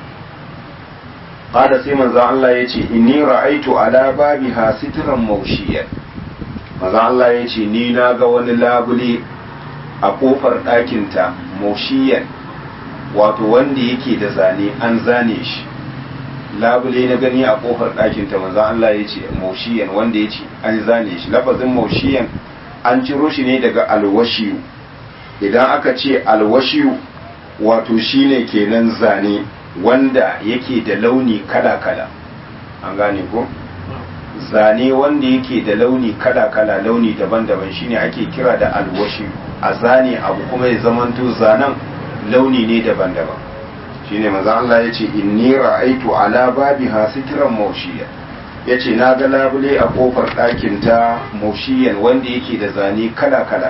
Kada sai manzon Allah ya ce inni ra'aitu ala babiha sitran mawshiyan, manzon Allah ya ce ni na ga wani labule a kofar ɗakinta mawshiyan, wato wanda yake da zane, an zane shi. Labule na gani a kofar ɗakinta manzon Allah ya ce maushiyan, wanda ya ce an zane shi. Lafazin maushiyan an ciro shi ne daga alwashiyu. Idan aka ce alwashiyu wato shine kenan zane wanda yake da launi kala-kala, an gane ko? Zane wanda yake da launi kala-kala, launi daban-daban shine ake kira da alwashiyu. A zane abu kuma ya zamanto zanen launi ne daban-daban. Shine manzo Allah yace inni ra'aitu ala babiha sitran mawshiyan, yace na ga labule a kofar ɗakin ta mawshiyan wanda yake da zane kala-kala.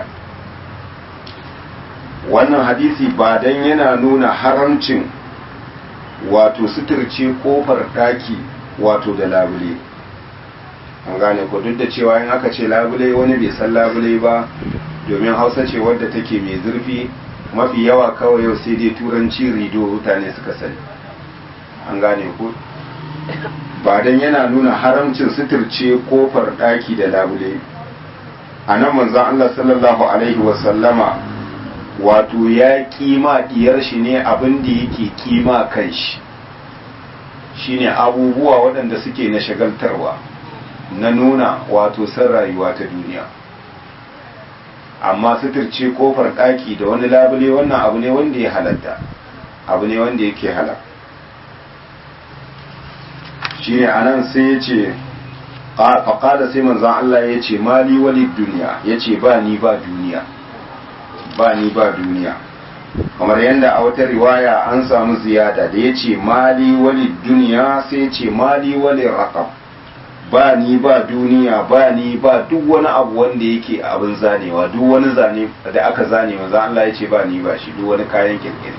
Wannan hadisi ba dan yana nuna haramcin wato suturce kofar ɗaki wato da labule, an gane ko, duk da cewa in aka ce labule wani bai san labule ba, domin Hausa ce wadda take mai zurfi, mafi yawa kawai yau sai dai turanci rido mutane suka sani, an gane ku. Ba dan yana nuna haramcin suturce kofar ɗaki da labule, a nan manzon Allah sallallahu alaihi wasallama wato ya kima diyar shi ne abin da yake kima kan shi, shine abubuwa waɗanda suke na shagaltarwa, na nuna wato san rayuwa ta duniya. Amma suturce kofar ɗaki da wani labule wannan abu ne wanda ya halatta, abu ne wanda yake halal. Shine anan sai ya ce faƙada sai manzan Allah ya ce mali walid duniya, ya ce ba ni ba duniya, ba ni ba duniya. Kamar yadda a wata riwaya an samu ziyada da ya ce mali walid duniya sai ya ce mali walid raqab, ba ni ba duniya, ba ni ba duk wani abu wanda yake abin zanewa, duk wani zane da aka zane manzan Allah ya ce ba ni ba shi, duk wani kayan kirkiri.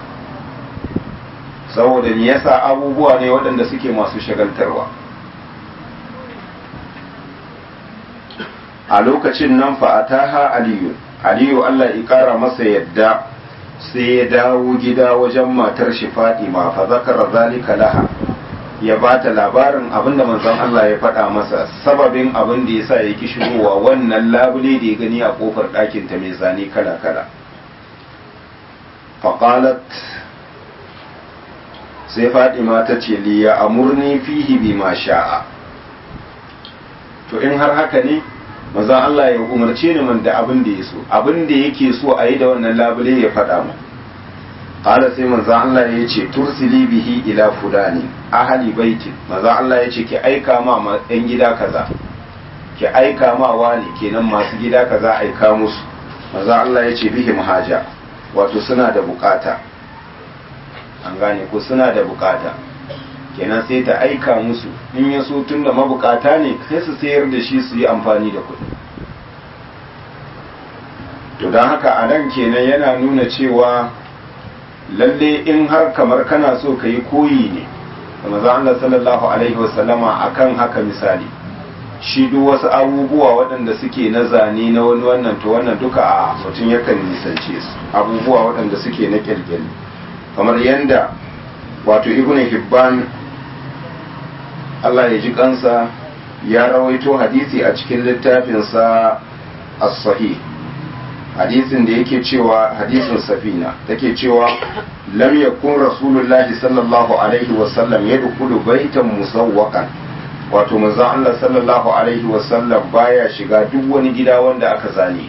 Saboda me yasa abubuwa ne waɗanda suke masu shagaltarwa. A lokacin nan fa ataha aliyu Allah ya kara masa yadda sai ya dawo gida wajen matar shi Fatima fa zakara zalika laha, ya bata labarin abinda manzon Allah ya faɗa masa, sababin abin da yasa yake shigowa wannan labule da ya gani a kofar ɗakin ta mai zane kala kala. Faqalat, sai Fatima ta ce li ya amurni fihi bima sha'a, to in har haka ne manzon Allah ya umarce ni man da abin da ya so, abin da yake so a yi da wannan labule ya faɗa mu. Qala sai manzon Allah ya ce tursili bihi ila fulani ahli baiti, manzon Allah ya ce ki aika ma ɗan gida kaza, ki aika ma wani kenan masu gida kaza aika musu. Manzon Allah ya ce bihim haja, wato suna da bukata, an gane ko suna da bukata, kenan sai ta aika musu, in ya so tun da mabukata ne sai su sayar da shi su yi amfani da kuɗi. To don haka a nan kenan yana nuna cewa lalle in har kamar kana so ka yi koyi ne da maza Allah sallallahu alaihi wasallama akan haka, misali shi duk wasu abubuwa waɗanda suke na zane na wani wannan to wannan duka a mutum yakan nisance su, abubuwa waɗanda suke na kyalkyali, kamar yanda wato ibn Hibban Allah ya ji kansa ya rawaito hadisi a cikin littafinsa as-sahih, hadisin da yake cewa hadisin safina take cewa lam yakun rasulullahi sallallahu alaihi wasallam yadkhulu baitan musawwaqan, wato manzon Allah sallallahu alaihi wasallam baya shiga duk wani gida wanda aka zane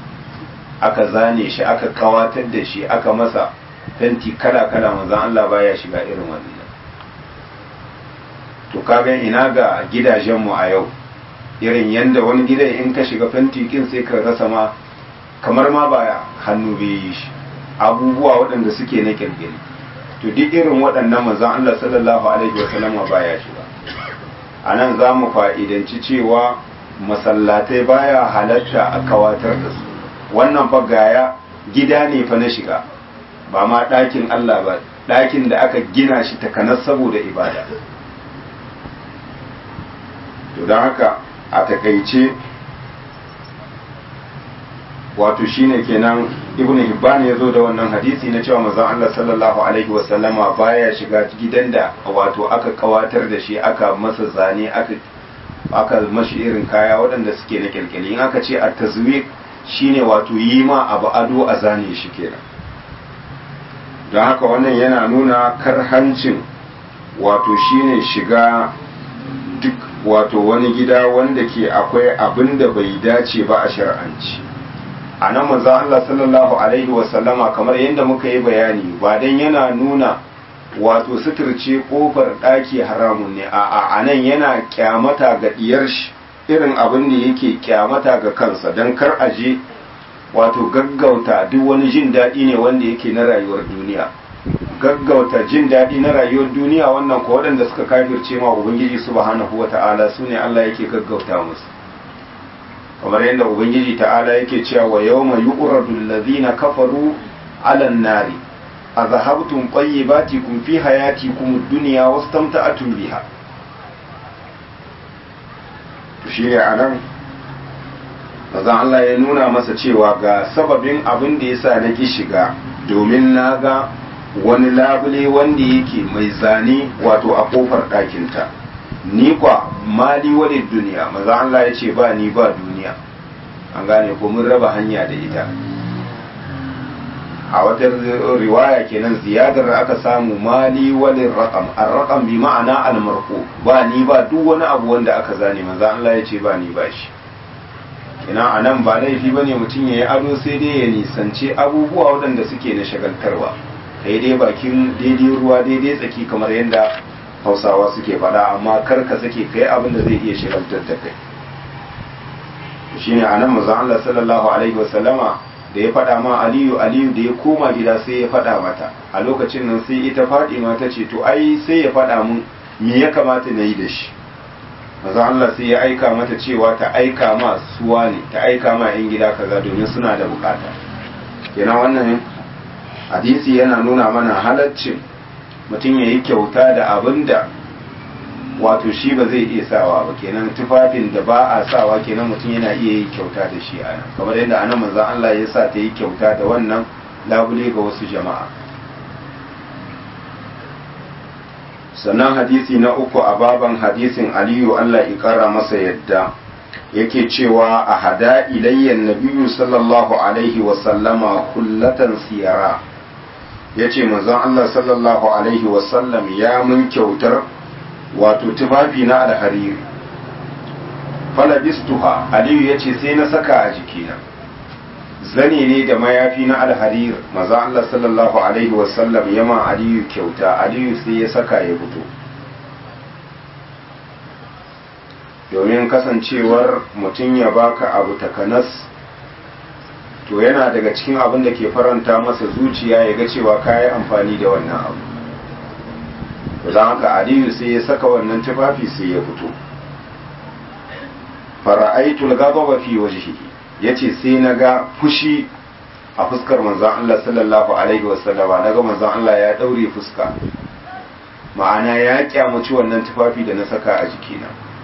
shi aka kawatar da shi aka masa fenti kala kala, manzon Allah baya shiga irin wannan. To kaga ina ga gidajenmu a yau, irin yanda wani gidan in ka shiga fenti kin sai ka rasa ma kamar ma ba hannu bai yi shi, abubuwa waɗanda suke na kirkiri. To duk irin waɗannan manzon Allah sallallahu alaihi wasallam baya shiga. A nan za mu fa'idanci cewa masallatai baya halatta a kawatar da su, wannan fa gaya gida ne fa na shiga, ba ma ɗakin Allah ba, ɗakin da aka gina shi takanas saboda ibada. To don haka a takaice wato shine kenan ibn Hibban ya zo da wannan hadisi na cewa manzon Allah sallallahu alaihi wasallama baya shiga gidan da wato aka kawatar da shi, aka masa zane, aka mashi irin kaya waɗanda suke na kyalkyali. In aka ce at-tazwiq shine wato yi ma abu ado a zane shi kenan. Don haka wannan yana nuna karhancin wato shine shiga duk wato wani gida wanda ke akwai abin da bai dace ba a shar'anci. A nan manzo Allah sallallahu alaihi wasallama kamar yadda muka yi bayani, ba dan yana nuna wato suturce kofar ɗaki haramun ne, a nan yana kyamata ga diyar shi irin abin da yake kyamata ga kansa, don kar aje wato gaggauta duk wani jin daɗi ne wanda yake na rayuwar duniya, gaggauta jin daɗi na rayuwar duniya wannan ko waɗanda suka kafirce ma ubangiji subhanahu wata'ala su ne Allah yake gaggauta musu, kamar yadda ubangiji ta'ala yake cewa wa yawma yu'radu allazina kafaru 'alan nari azhabtum tayyibatikum fi hayatikum ad-dunya wastamta'tum biha. to shi ne anan manzon Allah ya nuna masa cewa ga sababin abin da yasa nake shiga, domin naga wani labule wanda yake mai zane wato a kofar ɗakinta, ni kwa mali wani duniya, maza Allah ya ce ba ni ba duniya, an gane ko mun raba hanya da ita. A wata riwaya kenan ziyadar da aka samu mali wani raƙam, ar-raƙam bi ma'ana al-marqu, ba ni ba duk wani abu wanda aka zane, maza Allah ya ce ba ni ba shi. Ina a nan ba laifi bane mutum ya yi ado, sai dai ya nisance abubuwa waɗanda suke na shagaltarwa, daidai bakin daidai ruwa daidai tsaki kamar yadda Hausawa suke faɗa, amma kar ka sake kai abin da zai iya shagaltar da kai. Shine anan manzon Allah sallallahu alaihi wasallama da ya faɗa ma Aliyu da ya koma gida sai ya faɗa mata, a lokacin nan sai ita Fatima ta ce to ai sai ya faɗa mun me ya kamata na yi da shi. Manzon Allah sai ya aika mata cewa ta aika ma suwa ne, ta aika ma yan gida kaza domin suna da bukata. Kenan wannan hadisi yana nuna mana halaccin mutum ya yi kyauta da abin da wato shi ba zai iya sawa ba, kenan tufafin da ba a sawa kenan mutum yana iya yi kyauta da shi a nan, kamar yadda anan manzon Allah ya sa ta yi kyauta da wannan labule ga wasu jama'a. Sannan hadisi na uku a baban hadisin Aliyu Allah ikara masa yadda yake cewa a hada ilayyan nabiyyu sallallahu alaihi wasallama kullatan siyara, ya ce manzon Allah sallallahu alaihi wasallam ya mun kyautar wato tufafi na alhariri. Falabistuha, Aliyu ya ce sai na saka a jikina, zane ne da mayafi na alharir. manzon Allah sallallahu alaihi wasallam ya ma Aliyu kyauta, Aliyu sai ya saka ya fito. Domin kasancewar mutum ya baka abu takanas, to yana daga cikin abin da ke faranta masa zuciya ya ga cewa ka yi amfani da wannan abu. don haka Aliyu sai ya saka wannan tufafi sai ya fito. Fara'aitul ghadaba fi wajhihi, yace sai naga fushi a fuskar manzon Allah sallallahu alaihi wasallama, naga manzon Allah ya daure fuska, ma'ana ya kyamaci wannan tufafi da na saka a jikina.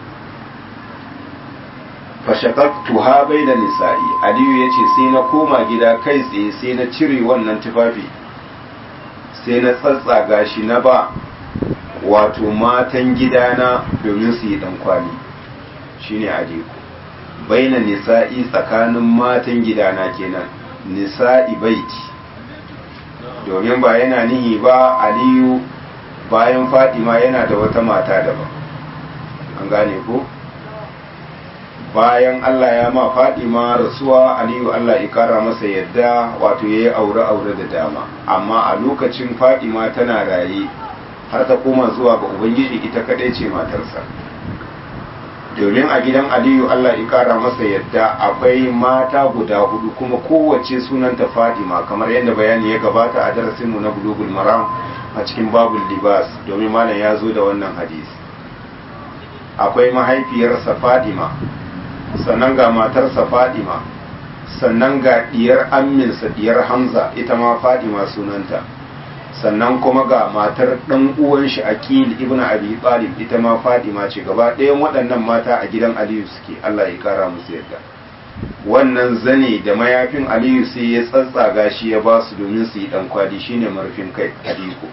Fashaqaqtuha bayna nisa'i, Aliyu yace sai na koma gida kai tsaye sai na cire wannan tufafi, sai na tsatsaga shi na ba wato matan gidana domin su yi dan kwali, shine ajiku. Baina nisa'i, tsakanin matan gidana kenan, nisa'i baiti, domin ba yana nihi ba Aliyu bayan Fadima yana da wata mata daban, an gane ko? Bayan Allah ya ma Fadima rasuwa, Aliyu Allah ya kara masa yadda wato yayi aure da dama, amma a lokacin Fadima tana raye har ta koma zuwa ga Ubangiji, ita kadai ce matarsa. Domin a gidan Aliyu Allah ya kara masa yadda akwai mata guda hudu, kuma kowace sunanta Fadima, kamar yadda bayani ya gabata a darasinmu na Bulugul Maram a cikin babul libas, domin malam ya zo da wannan hadisi. Akwai mahaifiyarsa Fadima, sannan ga matarsa Fadima, sannan ga diyar amminsa diyar Hamza, ita ma Fadima sunanta, sannan kuma ga matar dan uwan shi Aqil ibn Abi Talib, ita ma Fadima ce. Gaba ɗayan waɗannan mata a gidan Aliyu suke, Allah ya kara musu yadda. Wannan zane da mayafin Aliyu sai ya tsatsaga shi ya ba su domin su yi dan kwali, shine marfin kai Aliko.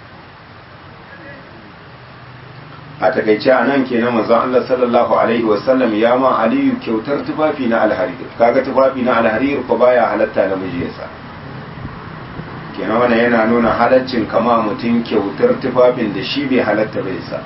A takaice a nan kenan manzon Allah sallallahu alaihi wasallam ya ma Aliyu kyautar tufafi na alharir. Kaga tufafi na alharir ko baya halatta namiji ya sa. Kenan wannan yana nuna halaccin kama mutum kyautar tufafin da shi bai halatta bai sa.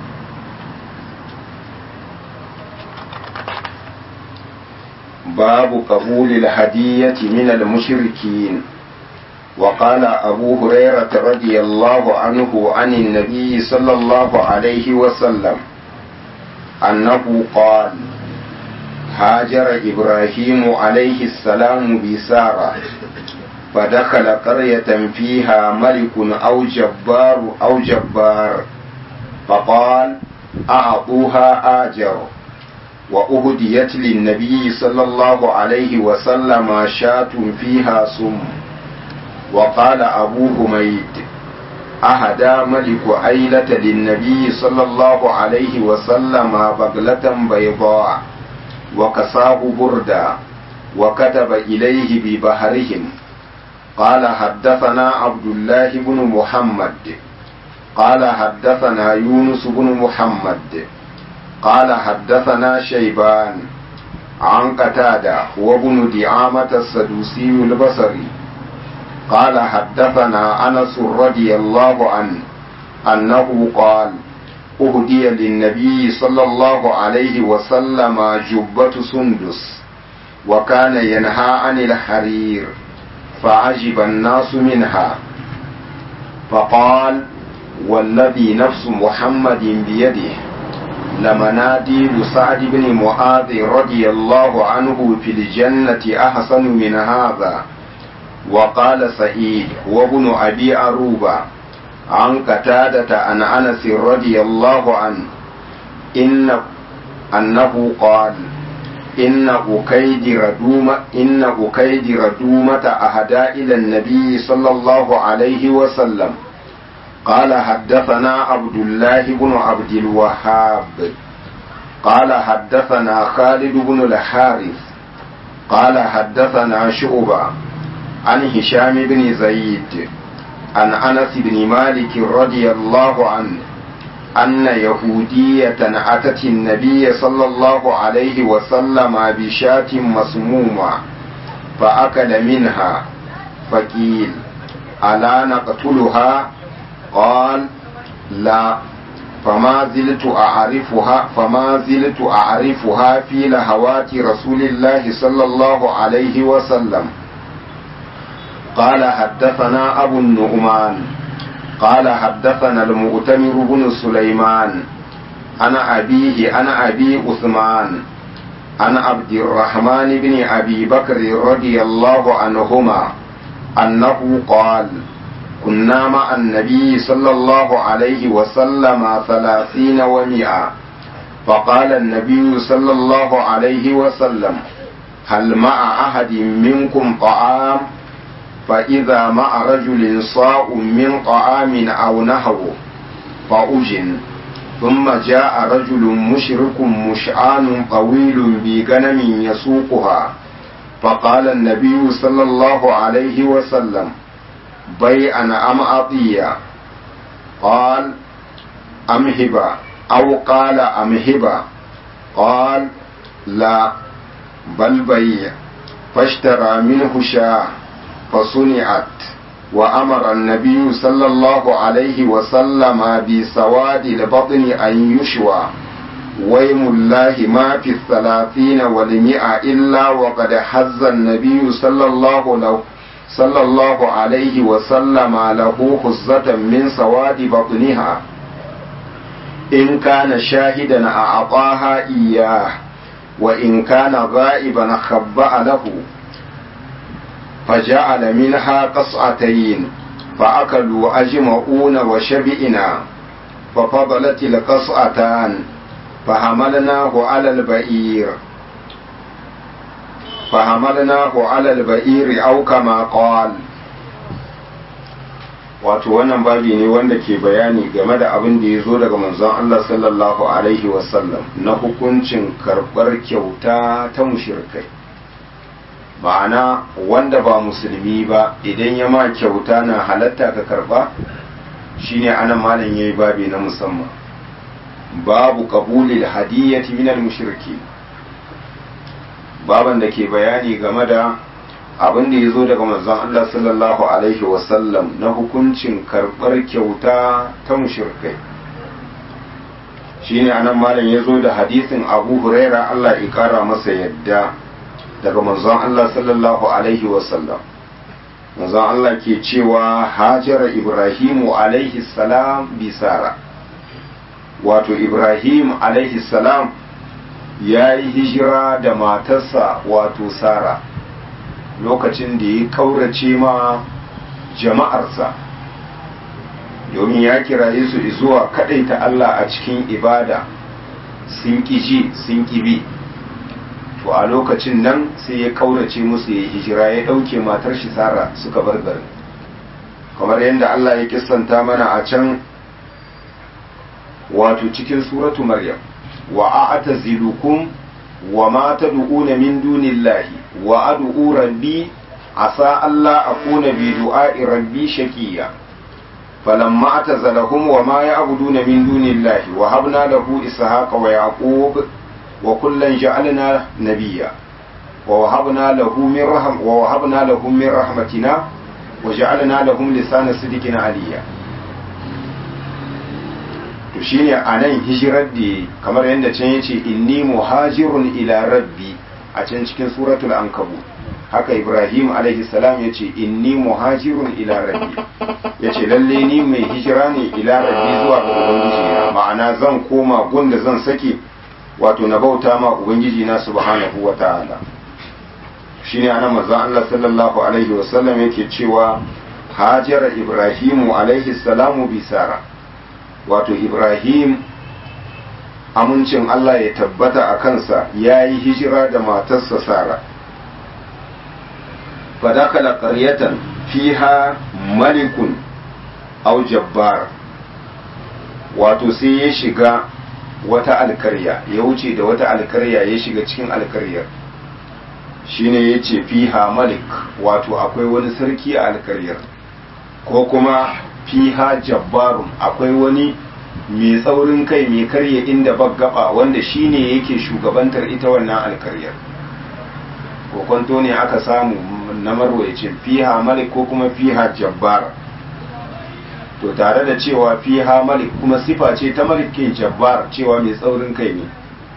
Babu qabulil hadiyati min al-mushrikin. وقال أبو هريرة رضي الله عنه عن النبي صلى الله عليه وسلم أنه قال: هاجر إبراهيم عليه السلام بسارة، فدخل قرية فيها ملك أو جبار فقال: أعطوها آجر. وأهديت للنبي صلى الله عليه وسلم شاة فيها سم. وقال أبو حميد: أهدى ملك أيلة للنبي صلى الله عليه وسلم بغلة بيضاء وكساه بردا وكتب إليه ببحرهم. قال حدثنا عبد الله بن محمد قال حدثنا يونس بن محمد قال حدثنا شيبان عن قتادة وابن دعامة السدوسي البصري قال حدثنا أنس رضي الله عنه أنه قال: أهدي للنبي صلى الله عليه وسلم جبة سندس، وكان ينهى عن الحرير، فعجب الناس منها، فقال: والذي نفس محمد بيده لمناديل سعد بن معاذ رضي الله عنه في الجنة أحسن من هذا. وقال سعيد وابن أبي أروبة عن قتادة عن أنس رضي الله عنه أنه قال: إن أكيد ردومة أهدى إلى النبي صلى الله عليه وسلم. قال حدثنا عبد الله بن عبد الوهاب قال حدثنا خالد بن الحارث قال حدثنا شعبة عن هشام بن زيد عن أنس بن مالك رضي الله عنه أن يهودية أتت النبي صلى الله عليه وسلم بشاة مسمومة فأكل منها فقيل ألا نقتلها؟ قال لا، فما زلت أعرفها في لهوات رسول الله صلى الله عليه وسلم. قال حدثنا أبو النعمان قال حدثنا المؤتمر بن سليمان أنا أبي عثمان أنا عبد الرحمن بن أبي بكر رضي الله عنهما أنه قال كنا مع النبي صلى الله عليه وسلم 30 و100 فقال النبي صلى الله عليه وسلم هل مع أحد منكم طعام؟ فإذا مع رجل صاع من طعام أو نحوه فأجن، ثم جاء رجل مشرك مشعان طويل بغنم يسوقها فقال النبي صلى الله عليه وسلم بيعا أم عطية؟ قال أمهبا، أو قال أمهبا؟ قال لا بل بيع. فاشترى منه شاة فصنعت، وأمر النبي صلى الله عليه وسلم بسواد البطن أن يشوى، ويم الله ما في 30 و100 إلا وقد حز النبي صلى الله عليه وسلم له خزة من سواد بطنها، إن كان شاهدا أعطاها إياه، وإن كان غائبا خبأ له، فجعل منها قصعتين فأكلوا أجمعون وشبئنا، ففضلت القصعتان فحملناه على البئير أو كما قال. wato wannan babi ne wanda ke bayani game da abin da ya zo daga manzon Allah sallallahu alaihi wasallam na hukuncin karɓar kyauta ta mushrikai. Ma'ana wanda ba musulmi ba idan ya ma kyauta na halatta ka karɓa, shine anan malam yayi babi na musamman, babu qabulil hadiyyati minal mushriki, baban da ke bayani game da abin da ya zo daga manzon Allah sallallahu alaihi wasallam na hukuncin karɓar kyauta ta mushrikai. Shine anan malam ya zo da hadisin Abu Huraira Allah ya kara masa yadda daga manzon Allah sallallahu alaihi wasallam. Manzon Allah ke cewa hajara Ibrahimu alaihi salam bi Sara, wato Ibrahim alaihi salam ya yi hijira da matarsa wato Sara lokacin da ya kaurace ma jama'arsa, domin ya kiraye su zuwa ta Allah a cikin ibada, sun ƙi ji sun ƙi bi. To a lokacin nan sai ya kaurace musu, ya hijira, ya ɗauke matar shi Sara suka bar garin, kamar yadda Allah ya kissanta mana a can wato cikin suratu Maryam, wa a'tazilukum wa ma tad'una min dunillahi wa ad'u rabbi asa alla akuna bi du'a'i rabbi shaqiya falamma atazalahum wa ma ya'buduna min dunillahi wa habna lahu ishaqa wa yaqub wa kullan ja'alna nabiyya wa wahabna lahum min rahmatina wa ja'alna lahum lisana sidqin aliyya. to shine anan hijirar da kamar yadda can yace inni muhajirun ila rabbi a can cikin suratul ankabut, haka Ibrahim alaihi salam yace inni muhajirun ila rabbi, yace lalle ni mai hijira ne ila rabbi zuwa ga ubangiji na, ma'ana zan koma gunda zan sake wato na bauta ma ubangiji na subhanahu wata'ala. shine anan manzon Allah sallallahu alaihi wasallam yake cewa hajara Ibrahimu alaihi salamu bi Sara, wato Ibrahim amincin Allah ya tabbata a kansa ya yi hijira da matarsa Sara. fadakala qaryatan fiha malikun aw jabbar, wato sai ya shiga wata alkarya, ya wuce da wata alkarya ya shiga cikin alkaryar, shine yace fiha malik, wato akwai wani sarki a alkaryar, ko kuma fiha jabbarun, akwai wani mai tsaurin kai mai karye inda baggaba wanda shine yake shugabantar ita wannan alkaryar. Kokonto ne aka samu na marwayacin fiha malik ko kuma fiha jabbar. To tare da cewa fiha malik kuma sifa ce ta malikin jabbar, cewa mai tsaurin kai ne.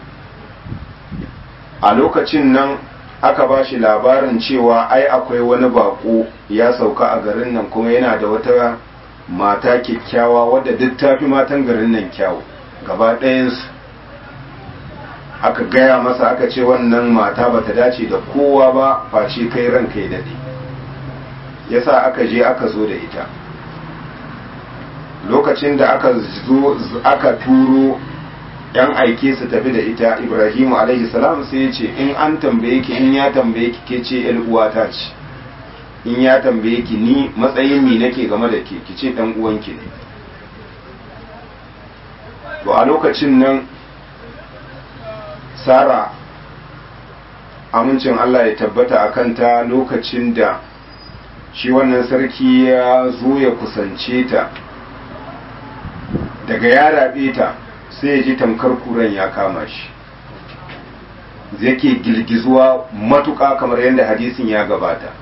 A lokacin nan aka ba shi labarin cewa ai akwai wani bako ya sauka a garin nan, kuma yana da wata mata kyakkyawa wadda duk tafi matan garin nan kyawu gaba ɗayansu. Aka gaya masa aka ce wannan mata bata dace da kowa ba face kai ranka ya dade, yasa aka je aka zo da ita. Lokacin da aka zo aka turo yan aike su tafi da ita, Ibrahimu alaihi salam sai ya ce in an tambaye ki, in ya tambaye ki ke ce yar uwata ce, in ya tambaye ki ni matsayin mi nake game da ke, ki ce dan uwanki ne. To a lokacin nan Sara, amincin Allah ya tabbata a kanta, lokacin da shi wannan sarki ya zo ya kusance ta, daga ya rabe ta sai ya ji tamkar kuran ya kama shi, yake girgizuwa matuƙa kamar yadda hadisin ya gabata.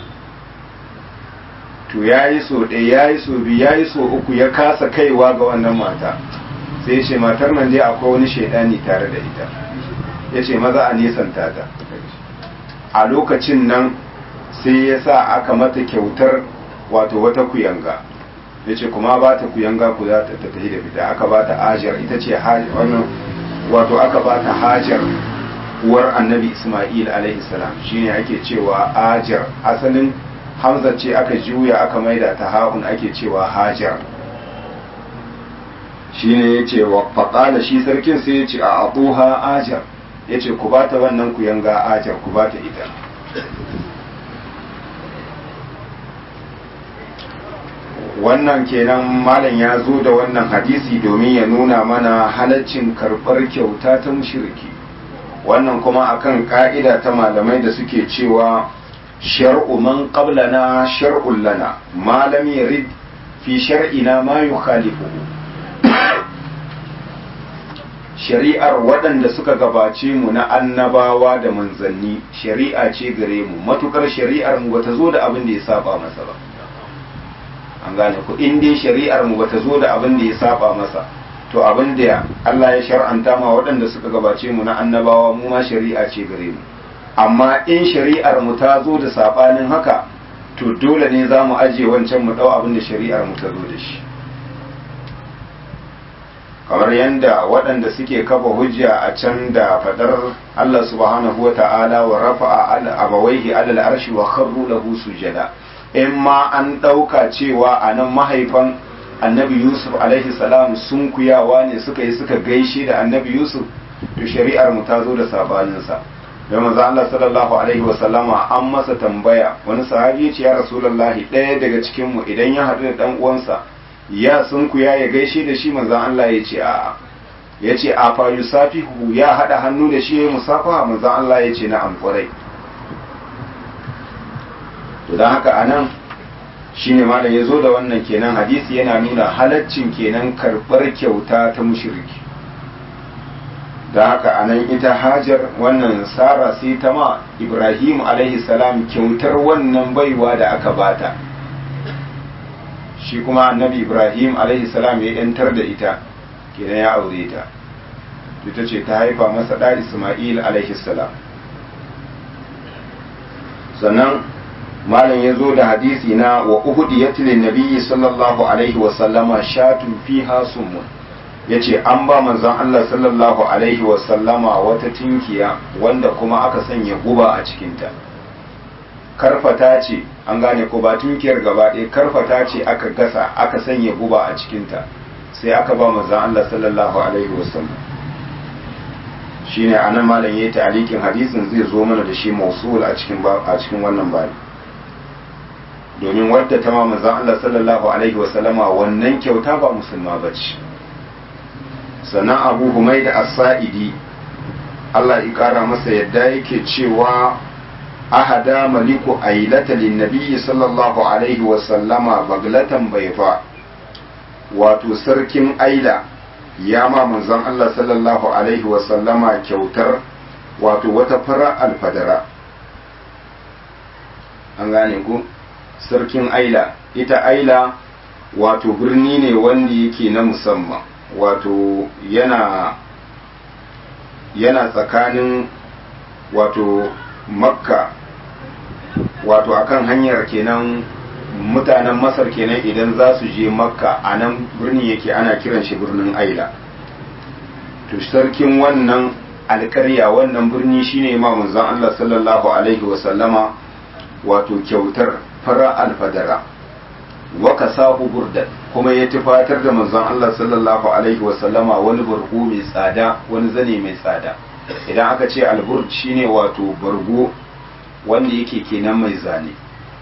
To ya yi so ɗaya, ya yi so biyu, ya yi so uku, ya kasa kaiwa ga wannan mata. Sai ya ce matar nan dai akwai wani shaidani tare da ita, ya ce maza a nesanta ta. A lokacin nan sai ya sa aka mata kyautar wato wata kuyanga, ya ce kuma ba ta kuyanga ku za ta tafi da fita. Aka ba ta Hajar, ita ce wannan wato aka ba ta Hajar uwar annabi Ismail alaihi salam, shine ake cewa Hajar. Asalin Hamza ce aka juya aka maida ta ha'un, ake cewa Hajar. Shine ya ce wa faƙala, shi sarkin sai ya ce a abuha Hajar, ya ce ku ba ta wannan kuyanga Hajar, ku ba ta ita. Wannan kenan malam ya zo da wannan hadisi domin ya nuna mana halaccin karɓar kyauta ta mushriki. Wannan kuma akan ka'ida ta malamai da suke cewa shar'u man qablana shar'un lana ma lam yarid fi shar'ina ma yukhalifuhu. Shari'ar waɗanda suka gabace mu na annabawa da manzanni shari'a ce gare mu, matukar shari'ar mu bata zo da abin da ya saba masa ba. An gane ku, in dai shari'ar mu bata zo da abin da ya saba masa, to abin da Allah ya shar'anta ma waɗanda suka gabace mu na annabawa mu ma shari'a ce gare mu. Amma in shari'ar mu ta zo da sabanin haka, to dole ne za mu ajiye wancan mu ɗau abin da shari'ar mu ta zo da shi. Kamar yadda waɗanda suke kafa hujja a can da fadar Allah subhanahu wa ta'ala wa rafa'a abawaihi alal arshi wa kharru lahu sujada. In ma an ɗauka cewa a nan mahaifan annabi Yusuf alaihi salam sun kuyawa ne suka yi suka gaishe da annabi Yusuf, to shari'ar mu ta zo da sabaninsa. Da manzo Allah sallallahu alaihi wa sallama an masa tambaya, wani sahabi ya ce ya rasulullahi, ɗaya daga cikin mu idan ya haɗu da ɗan uwansa ya sunkuya ya gaishe da shi, manzon Allah ya ce a'a. Ya ce a fa yusafihu, ya haɗa hannu da shi ya yi musafaha, manzon Allah ya ce na'am kwarai. To don haka anan shine malam ya zo da wannan kenan hadisi yana nuna halaccin kenan karɓar kyauta ta mushriki. Don haka anan ita Hajar wannan Sara sai ta ma Ibrahim alaihi salam kyautar wannan baiwa da aka bata. Shi kuma annabi Ibrahim alaihi salam ya yantar da ita, kenan ya aure ta. Ita ce ta haifa masa da Ismail alaihi salam. Sannan malam ya zo da hadisi na wa uhudiyat lin nabiyyi sallallahu alaihi wa sallama shatun fiha summun. Yace an ba manzon Allah sallallahu alaihi wa sallama wata tinkiya wanda kuma aka sanya guba a cikinta. Karfata ce, an gane ko ba tunkiyar gaba ɗaya, karfata ce aka gasa aka sanya guba a cikinta, sai aka ba manzon Allah sallallahu alaihi wasallam. Shine anan malam yayi ta'liqin hadisin, zai zo mana da shi mausul a cikin wannan babi. Domin wadda ta ma manzon Allah sallallahu alaihi wasallama wannan kyauta ba musulma bace. Sannan Abu Humayd as-Sa'idi Allah ya kara masa yadda yake cewa ahada maliku ailata linnabi sallallahu alaihi wasallama baglatan baifa, wato sarkin aila ya ma manzon Allah sallallahu alaihi wasallama kyautar wato wata fara alfadara. An gane ku, sarkin aila, ita aila wato birni ne wanda yake na musamman, wato yana tsakanin wato makka, wato akan hanyar kenan mutanen masar kenan idan za su je makka, a nan birni yake, ana kiran shi birnin aila. to sarkin wannan alƙarya, wannan birni shine ma manzon Allah sallallahu alaihi wasallama wato kyautar fara alfadara, wa kasahu burdan, kuma ya tufatar da manzon Allah sallallahu alaihi wasallama wani bargo mai tsada, wani zane mai tsada. Idan aka ce alburd shine wato bargo wanda yake kenan mai zane.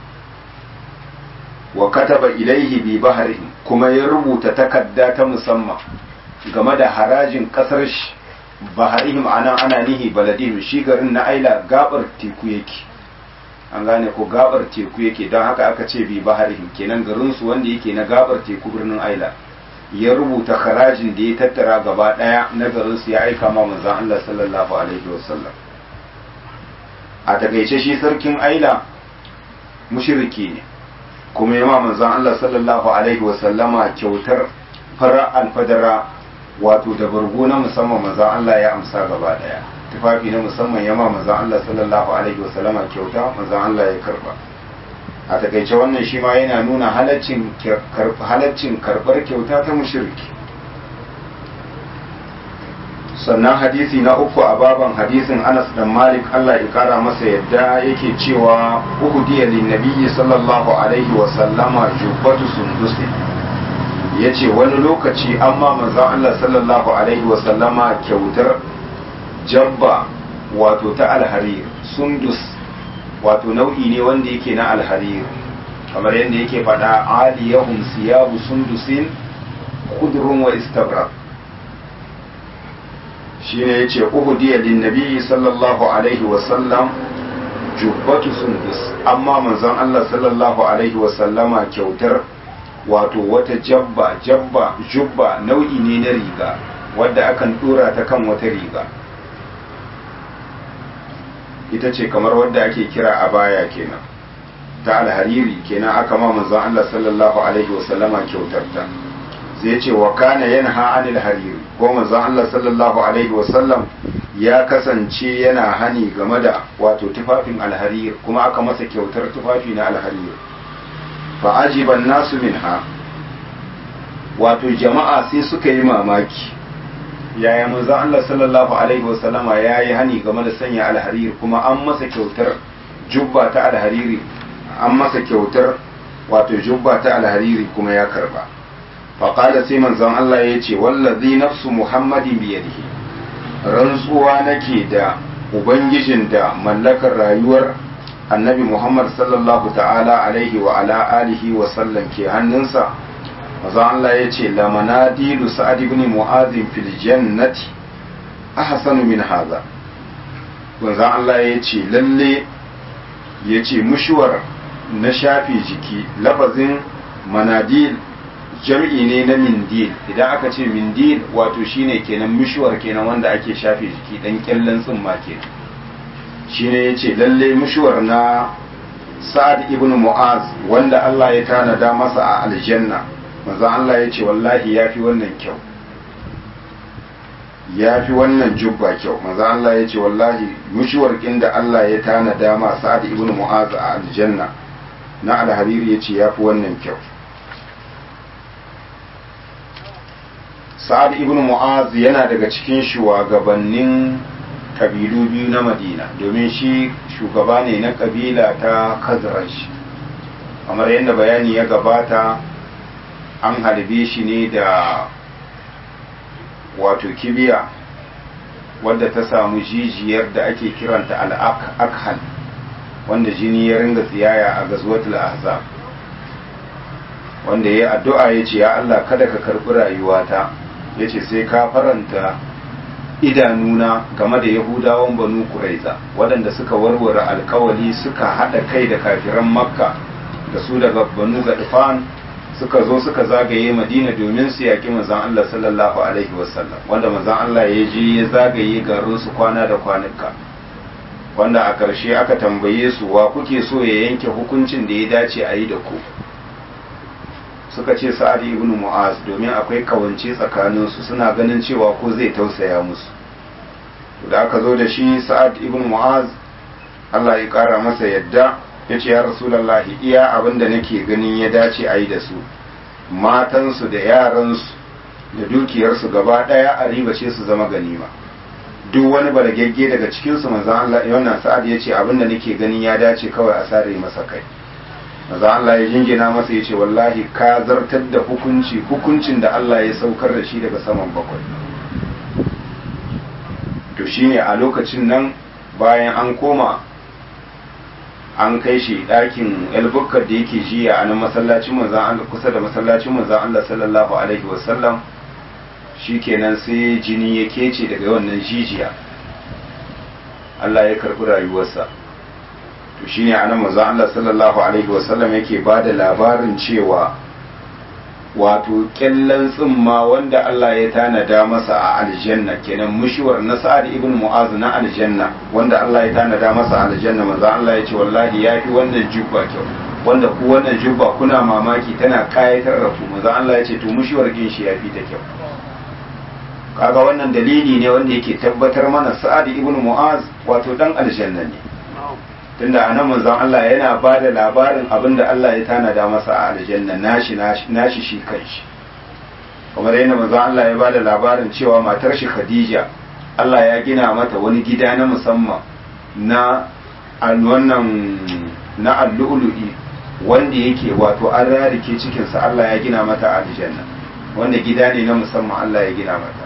wa kataba ilaihi bi bahrihim, kuma ya rubuta takarda ta musamman game da harajin kasar shi. baharihim anan ana nihi baladihim, shi garin na aila gabar teku yake, an gane ko gabar teku yake, don haka aka ce bi baharihim, kenan garin su wanda yake na gabar teku birnin aila. ya rubuta harajin da ya tattara gaba daya na garin su ya aika ma manzon Allah sallallahu alaihi wasallam. a takaice shi sarkin aila mushriki ne, kuma ya ma manzon Allah sallallahu alaihi wasallama kyautar fara alfadara, wato da bargo na musamman manzon Allah ya amsa gaba daya, tufafi na musamman ya ma manzon Allah sallallahu alaihi wasallama kyauta, manzon Allah ya karba. a takaice wannan shi ma yana nuna halaccin karbar kyauta ta mushriki. sannan hadisi na uku a baban hadisin Anas dan Malik Allah ya kara masa yadda yake cewa uhudiya lin nabiyyi sallallahu alaihi wa sallama jubbatu sundusi, yace wani lokaci amma manzon Allah sallallahu alaihi wa sallama kyautar jabba wato ta alharir. Sundus wato nau'i ne wanda yake na alharir, kamar yadda yake faɗa aliyahum siyabu sundusin khudrun wa istabrak. shine yace uhudiya lin nabiyyi sallallahu alaihi wa sallam jubbatu sundus, amma manzon Allah sallallahu alaihi wa sallama kyautar wato wata jubba nau'i ne na riga wadda akan dora ta kan wata riga, ita ce kamar wadda ake kira abaya kenan, ta alhariri kenan, aka ma manzon Allah sallallahu alaihi wa sallama kyautar ta. zai ce wa kana yanha anil hariri, ko manzon Allah sallallahu alaihi wasallam ya kasance yana hani game da wato tufafin alharir, kuma aka masa kyautar tufafi na alharir. fa ajiban nasu minha, wato jama'a sai suka yi mamaki, yaya manzon Allah sallallahu alaihi wasallama ya yi hani game da sanya alharir, kuma an masa kyautar jubba ta alhariri, an masa kyautar wato jubba ta alhariri kuma ya karba. faƙada sai manzon Allah ya ce wallazi nafsu muhammadin biyadihi, rantsuwa nake da ubangijin da mallakar rayuwar annabi muhammad sallallahu ta'ala alaihi wa ala alihi wa sallam ke hannunsa. manzon Allah ya ce lamanadilu sa'ad ibn mu'adh fil jannati ahsanu min hadha. manzon Allah ya ce lalle, ya ce mushuwar na shafi jiki, lafazin manadil jam'i ne na mindil. idan aka ce mindil wato shine kenan mishuwar kenan wanda ake shafe jiki, dan kyallen tsumma kenan. shine yace lalle mishuwar na Sa'ad ibn Mu'az wanda Allah ya tanada masa a aljanna, manzo Allah yace wallahi yafi wannan kyau, yafi wannan jubba kyau. manzo Allah yace wallahi mishuwar inda Allah ya tanada masa Sa'ad ibn Mu'az a aljanna na alhariri yace yafi wannan kyau. Sa'ad ibn Mu'az yana daga cikin shugabannin kabilu biyu na Madina, domin shi shugaba ne na kabila ta Khazraj. kamar yadda bayani ya gabata, an halbe shi ne da wato kibiya wadda ta samu jijiyar da ake kiranta al-akhal, wanda jini ya ringa tsiyaya a gazwatul ahzab, wanda ya addu'a ya ce ya Allah kada ka karɓi rayuwata, ya ce sai ka faranta idanuna game da yahudawan banu kuraiza waɗanda suka warware alkawali suka haɗa kai da kafiran makka da su daga banu gadfan suka zo suka zagaye madina domin su yaƙi manzon Allah sallallahu alaihi wasallam wanda manzon Allah ya je ya zagaye garin su kwana da kwanuka wanda a ƙarshe aka tambaye su wa kuke so ya yanke hukuncin da ya dace a yi da ku suka ce sa'ad ibn mu'az domin akwai kawance tsakaninsu suna ganin cewa ko zai tausaya musu da aka zo da shi sa'ad ibn mu'az Allah ya kara masa yadda ya ce ya rasulallahi iya abinda nake ganin ya dace a yi da su matansu da yaransu da dukiyarsu gaba daya a ribace su zama ganima duk wani balagagge daga cikinsu manzan Allah wannan sa'ad ya ce abinda nake ganin ya dace kawai a sare masa kai maza Allah ya jingina masa ya ce wallahi ka zartar da hukuncin da Allah ya saukar da shi daga saman bakwai to shine a lokacin nan bayan an koma an kai shi ɗakin elbukar da yake jiya a nan masallacin manzan Allah kusa da masallacin manzan Allah sallallahu alaihi wasallam shikenan sai jini ya kece daga wannan jijiya Allah ya karɓi rayuwarsa to shine anan manzo Allah sallallahu alaihi wasallam yake bada labarin cewa wato kyallan tsimma wanda Allah ya tanada masa a aljanna kenan mushiwar na Sa'ad ibn Mu'az na aljanna wanda Allah ya tanada masa a aljanna manzo Allah ya ce wallahi yafi wannan jubba kyau wanda ku wannan jubba kuna mamaki tana kayatar da ku manzo Allah ya ce to mushiwar kin shi yafi ta kyau kaga wannan dalili ne wanda yake tabbatar mana Sa'ad ibn Mu'az wato dan aljanna ne tunda anan manzon Allah yana ba da labarin abinda Allah ya tanada masa a aljanna nashi shi kanshi kamar yana manzon Allah ya ba da labarin cewa matar shi Khadija Allah ya gina mata wani gida na musamman na wannan na al-lu'lu'i wanda yake wato an rarike cikin sa Allah ya gina mata a aljanna wanda gida ne na musamman Allah ya gina mata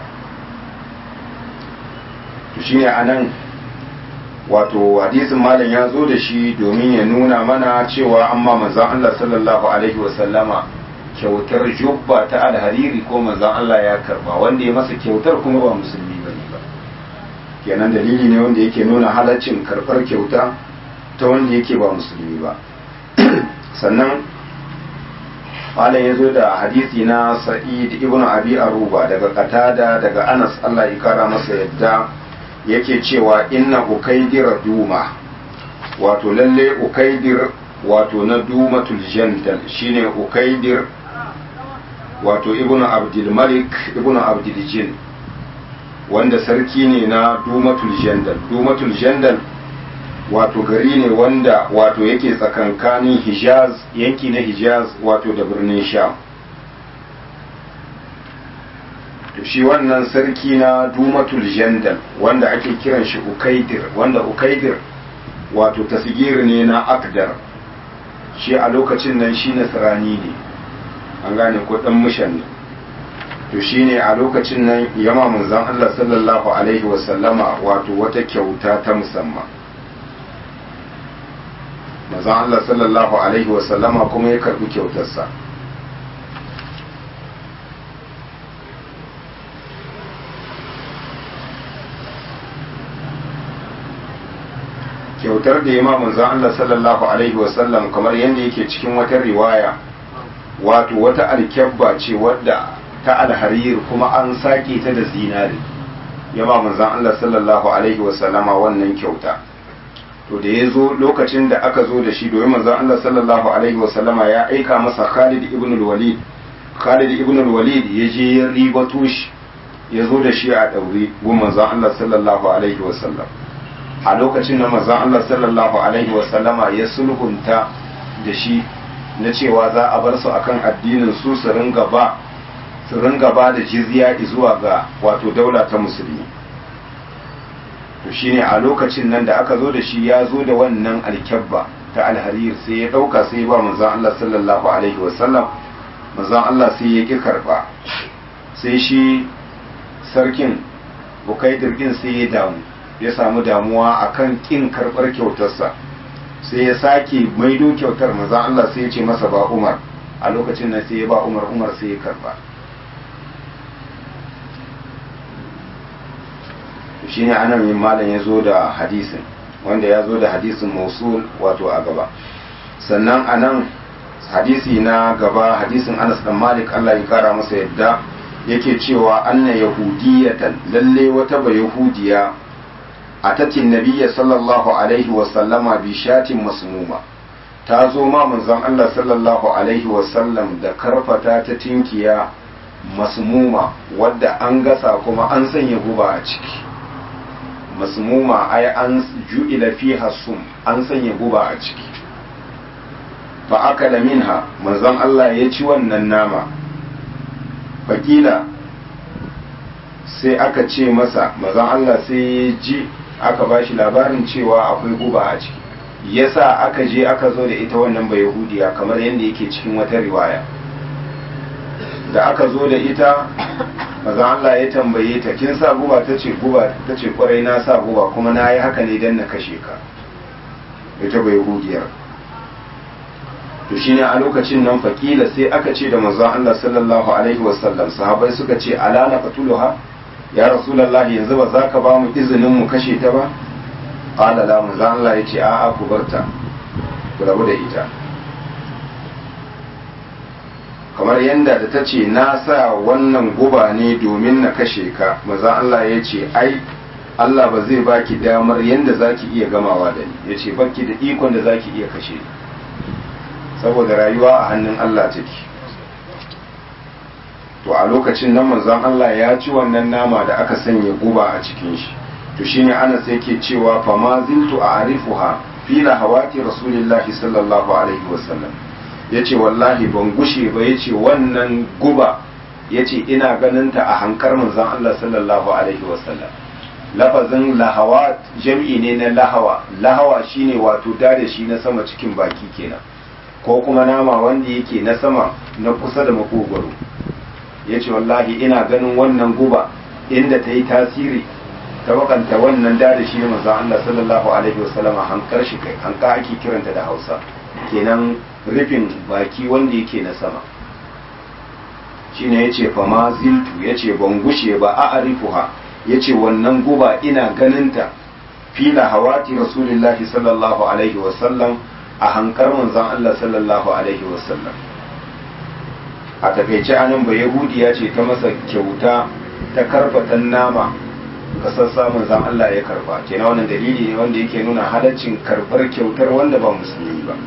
to shine anan wato hadisin malam ya zo da shi domin ya nuna mana cewa amma manzon Allah sallallahu alaihi wasallama kyautar jubba ta alhariri ko manzon Allah ya karba wanda ya masa kyautar kuma ba musulmi bane ba kenan dalili ne wanda yake nuna halaccin karbar kyauta ta wanda yake ba musulmi ba sannan malam ya zo da hadisi na Sa'id ibn Abi Aruba daga Qatada daga Anas Allah ya kara masa yadda yake cewa inna ukaidir duma wato lalle ukaidir wato na dumatul jandal shine ukaidir wato ibnu abdul malik ibnu abdul jin wanda sarki ne na dumatul jandal wato gari ne wanda wato yake tsakankanin hijaz yanki na hijaz wato da birnin sham to shi wannan sarki na dumatul jandal wanda ake kiran shi ukaidir wanda ukaidir wato tasgir ne na akdar shi a lokacin nan shi nasrani ne an gane ko dan mushan ne to shine a lokacin nan yama manzon Allah sallallahu alaihi wasallama wato wata kyauta ta musamman manzon Allah sallallahu alaihi wasallama kuma ya karbi kyautarsa kyautar da imam manzon Allah sallallahu alaihi wasallam kamar yadda yake cikin wata riwaya wato wata alkyabba ce wadda ta alharir kuma an sake ta da zinari yamma manzon Allah sallallahu alaihi wasallama wannan kyauta to da ya zo lokacin da aka zo da shi domin manzon Allah sallallahu alaihi wasallama ya aika masa Khalid ibn al-Walid ya je ya ribato shi ya zo da shi a daure gun manzon Allah sallallahu alaihi wasallam a lokacin da manzon Allah sallallahu alaihi wasallama ya sulhunta da shi na cewa za a bar su akan addinin su su ringa ba da jizya zuwa ga wato daula ta musulmi to shine a lokacin nan da aka zo da shi ya zo da wannan alkyabba ta alharir sai ya dauka sai ya ba manzon Allah sallallahu alaihi wasallam manzon Allah sai ya ki karba sai shi sarkin Bukaidir din sai ya samu damuwa akan kin karbar kyautarsa sai ya sake maido kyautar manzon Allah sai ya ce masa ba Umar a lokacin nan sai ya ba Umar sai ya karba shine anan yin malam ya zo da hadisin wanda ya zo da hadisin mausul wato a gaba. Sannan anan hadisi na gaba hadisin Anas dan Malik Allah ya kara masa yadda yake cewa anna yahudiyatan lalle wata ba yahudiya atatin nabiyya sallallahu alaihi wa sallama bi shatin masmuma, ta zo ma manzon Allah sallallahu alaihi wa sallam da karfata ta tinkiya masmuma wadda an gasa kuma an sanya guba a ciki. Masmuma ai an ju'ila fiha sum, an sanya guba a ciki. fa akala minha, manzon Allah ya ci wannan nama. Fakila sai aka ce masa, manzon Allah sai ya ji aka ba shi labarin cewa akwai guba a ciki, yasa aka je aka zo da ita wannan bai yahudiya kamar yadda yake cikin wata riwaya. Da aka zo da ita manzon Allah ya tambaye ta, kin sa guba? tace guba, tace kwarai na sa guba, kuma na yi haka ne dan na kashe ka. Ita bai yahudiyar. To shine a lokacin nan fakila sai aka ce da manzon Allah sallallahu alaihi wasallam, sahabbai suka ce ala na fatuluha, ya rasulullahi yanzu ba za ka ba mu izinin mu kashe ta ba? Qala la, manzon Allah ya ce a'a ku barta, ku rabu da ita. Kamar yanda da ta ce na sa wannan guba ne domin na kashe ka, manzon Allah ya ce ai Allah ba zai baki damar yanda zaki iya gamawa da ni, ya ce baki da ikon da zaki iya kashe ni, saboda rayuwa a hannun Allah take. To a lokacin nan manzon Allah ya ci wannan nama da aka sanya guba a cikin shi. To shine Anas yake cewa fa ma zintu a'rifuha fi lahawati rasulillahi sallallahu alaihi wasallam, yace wallahi ban gushe ba, yace wannan guba yace ina ganin ta a hankar manzon Allah sallallahu alaihi wasallam. Lafazin lahawat jam'i ne na lahawa. Lahawa shine wato dare shi na sama cikin baki kenan, ko kuma nama wanda yake na sama na kusa da makogwaro. Ya ce wallahi ina ganin wannan guba inda ta yi tasiri ta bakanta wannan da shi ne manzon Allah sallallahu alaihi wasallam, hankar shi kai, hanka ake kiranta da Hausa kenan, rufin baki wanda yake na sama. Shine yace fa ma ziltu, yace ban gushe ba a arifuha, yace wannan guba ina ganinta fila hawati rasulillahi sallallahu alaihi wasallam, a hankar manzon Allah sallallahu alaihi wasallam. A takaice anan ba yahudiya ce ta masa kyauta ta karfatan nama kasassa manzon Allah ya karba. Kenan wannan dalili ne wanda yake nuna halaccin karbar kyautar wanda ba musulmi ba.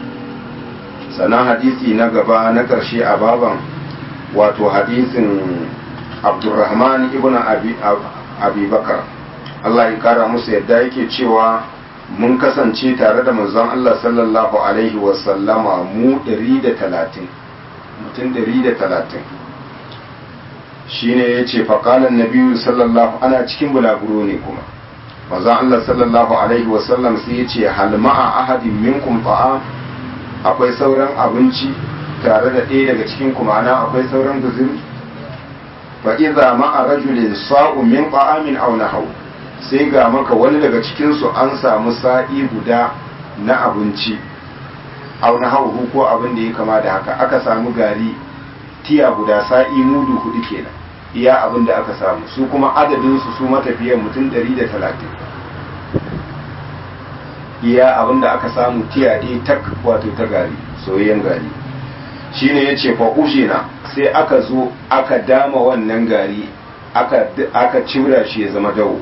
Sannan hadisi na gaba na karshe a baban, wato hadisin Abdurrahman ibn Abi Bakar, Allah ya kara musu yadda, yake cewa mun kasance tare da manzon Allah sallallahu alaihi wasallama mu 130, mutum 130. Shine yace faqalan nabiyyu sallallahu, ana cikin bulaguro ne kuma manzon Allah sallallahu alaihi wasallam sai yace hal ma'a ahadin minkum ta'am, akwai sauran abinci tare da ɗaya daga cikin ku, ma'ana akwai sauran guzuri. Fa idza ma'a rajulin sa'u min ta'amin aw nahaw, sai ga maka wani daga cikinsu an samu sa'i guda na abinci, au na hau ko abin da ya kama da haka, aka samu gari tiya guda, sa'i mudu 4 kenan, iya abin da aka samu. Su kuma adadinsu su matafiyan mutum 130, iya abin da aka samu tiya ɗaya tak, wato ta gari, soyayyen gari. Shine yace fa ujina, sai aka zo aka dama wannan gari, aka cira shi ya zama dawo.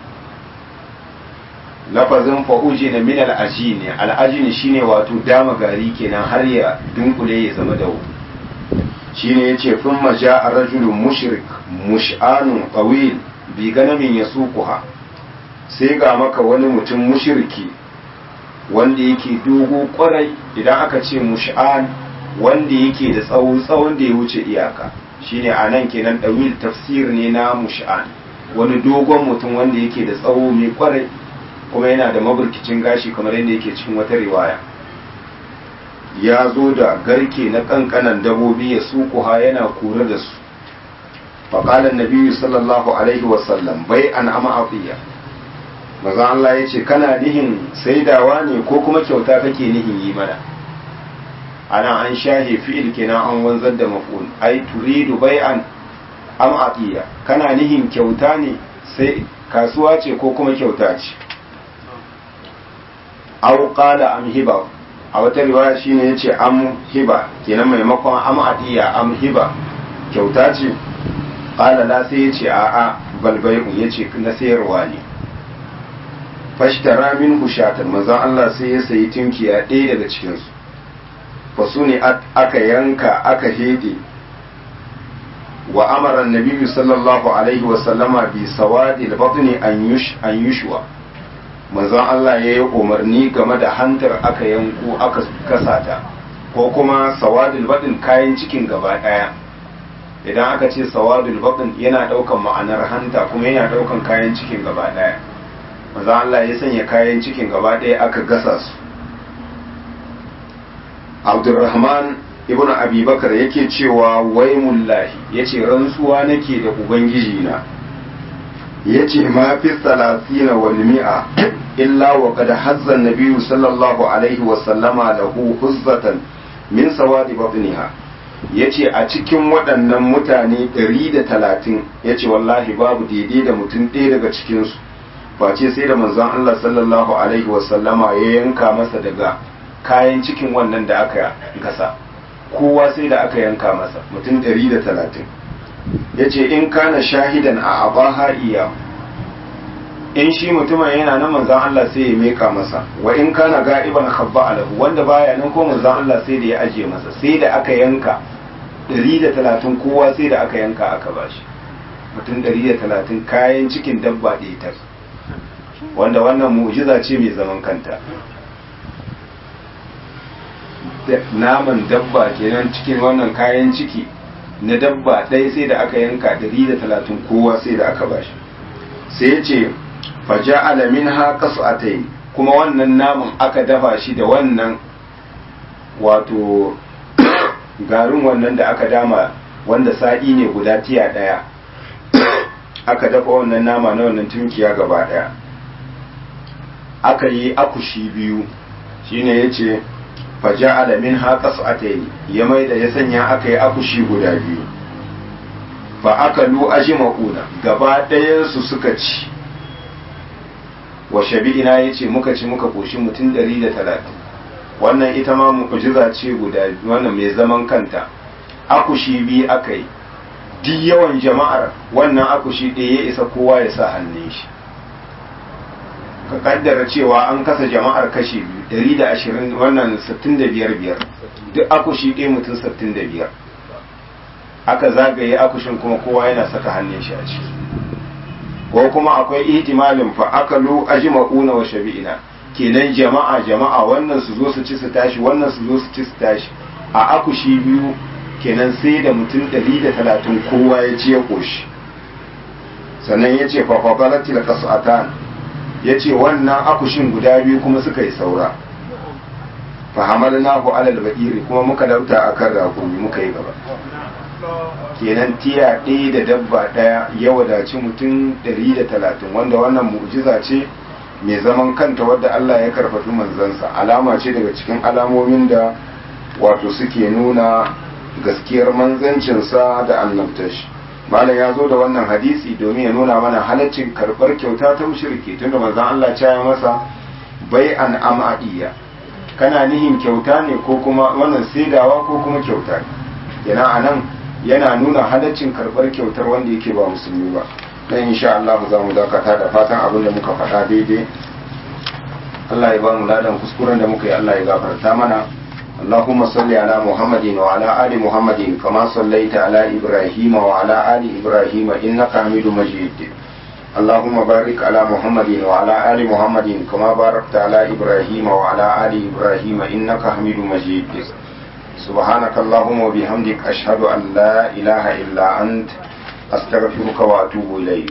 Lafazin fa'uji na min al'ajini, al'ajini shine wato dama gari kenan har ya dunkule ya zama dawo. Shine yace fin maja a rajulun mushrik mush'anun qawil bi ganamin yasuquha, sai ga maka wani mutum mushriki wanda yake dogo kwarai. Idan aka ce mush'an, wanda yake da tsawon da ya wuce iyaka, shine anan kenan dawil tafsir ne na mush'an, wani dogon mutum wanda yake da tsawo mai kwarai, kuma yana da maburkicin gashi kamar yadda yake cikin wata riwaya. Ya zo da garke na kankanan dabobi ya sukuha, yana kore da su. faƙalar nabiyu sallallahu alaihi wasallam bai an ama afiya, maza Allah ya ce kana nihin saidawa ne ko kuma kyauta kake nihin yi mana? Ana an shahe fi'il kenan an wanzar da maf'ul, ai turidu bai'an am afiya, kana nihin kyauta ne sai kasuwa ce ko kuma kyauta ce. Aw qala am hiba, a wata riwaya shine yace am hiba, kenan maimakon am adiya am hiba kyauta ce. Qala la, sai yace a'a bal bai'u, yace na sayarwa ne. Fashtara min hushatan, manzon Allah sai ya sayi tunkiya ɗaya daga cikin su. Fasu ne aka yanka aka hede. Wa amara annabi sallallahu alaihi wa sallama bi sawadil batni an yushwa. Manzon Allah ya yi umarni game da hantar aka yanko aka kasata, ko kuma sawadul batn kayan cikin gaba daya. Idan aka ce sawadul batn yana daukan ma'anar hanta kuma yana daukan kayan cikin gaba daya. Manzon Allah ya sanya kayan cikin gaba daya aka gasa su. Abdurrahman ibn Abi Bakar yake cewa waimullahi, yace rantsuwa nake da ubangiji na, yace ma fi 30 wal mi'a illa wa qad hazza an-nabiy sallallahu alaihi wa sallama lahu huzzatan min sawadi batniha. Yace a cikin waɗannan mutane 130, yace wallahi babu daidai da mutum ɗaya daga cikin su face sai da manzon Allah sallallahu alaihi wa sallama ya yanka masa daga kayan cikin wannan da aka gasa. Kowa sai da aka yanka masa, mutum 130. Yace in kana shahidan a abaha iya, in shi mutumin yana nan manzon Allah sai ya meka masa, wa in kana ga'iban khabba alahu, wanda baya nan ko manzon Allah sai da ya ajiye masa. Sai da aka yanka 130, kowa sai da aka yanka aka bashi, mutum 130 kayan cikin dabba ɗaya ta, wanda wannan mu'jiza ce mai zaman kanta. Naman dabba kenan cikin wannan kayan ciki na dabba ɗaya sai da aka yanka 130, kowa sai da aka bashi. Sai ya ce faja'ala minha qas'atayn, kuma wannan naman aka dafa shi da wannan wato garin wannan da aka dama, wanda sa'i ne guda tiya ɗaya, aka dafa wannan nama na wannan tunkiya gaba ɗaya, aka yi akushi biyu. Shine yace faja'ala minha qas'atayn, ya maida ya sanya aka yi akushi guda biyu. Fa akalu ajma'una, gaba ɗayan su suka ci. Wa shabi'ina, yace muka ci muka koshi mutum 130. Wannan ita ma mu'jiza ce guda, wannan mai zaman kanta. Akushi biyu aka yi, duk yawan jama'ar wannan akushi ɗaya ya isa kowa ya sa hannun shi. Ka kaddara cewa an kasa jama'ar kashi 120, wannan 65, duk akushi ɗaya mutum 65. Aka zagaye akushin kuma kowa yana saka hannun shi a ciki. Ko kuma akwai ihtimalin fa akalu ajma'una wa shabi'ina, kenan jama'a wannan su zo su ci su tashi, wannan su zo su ci su tashi, a akushi biyu kenan sai da mutum 130 kowa ya ci ya koshi. Sannan yace fa faqalatil qas'atan, ya ce wannan akushin guda biyu kuma suka yi saura. Fahamalnahu alal ba'iri, kuma muka dauta akan rakumi muka yi gaba. Kenan tiya ɗaya da dabba ɗaya ya wadaci mutum 130, wanda wannan mu'jiza ce mai zaman kanta wadda Allah ya karfafi manzansa. Alama ce daga cikin alamomin da wato suke nuna gaskiyar manzancinsa da annabtashi. Malam ya zo da wannan hadisi domin ya nuna mana halaccin karɓar kyauta ta mushriki, tunda manzon Allah ya masa bai'an am'adiyya, kana nihin kyauta ne ko kuma wannan saidawa ko kuma kyauta ne. Yana anan yana nuna halaccin karɓar kyautar wanda yake ba musulmi ba. Dan insha Allah za mu dakata da fatan abin da muka faɗa daidai Allah ya ba mu ladan kuskuren da muka yi, Allah ya gafarta mana. اللهم صل على محمد وعلى آل محمد كما صليت على إبراهيم وعلى آل إبراهيم إنك حميد مجيد. اللهم بارك على محمد وعلى آل محمد كما باركت على إبراهيم وعلى آل إبراهيم إنك حميد مجيد. سبحانك اللهم وبحمدك أشهد أن لا إله إلا أنت أستغفرك وأتوب إليك.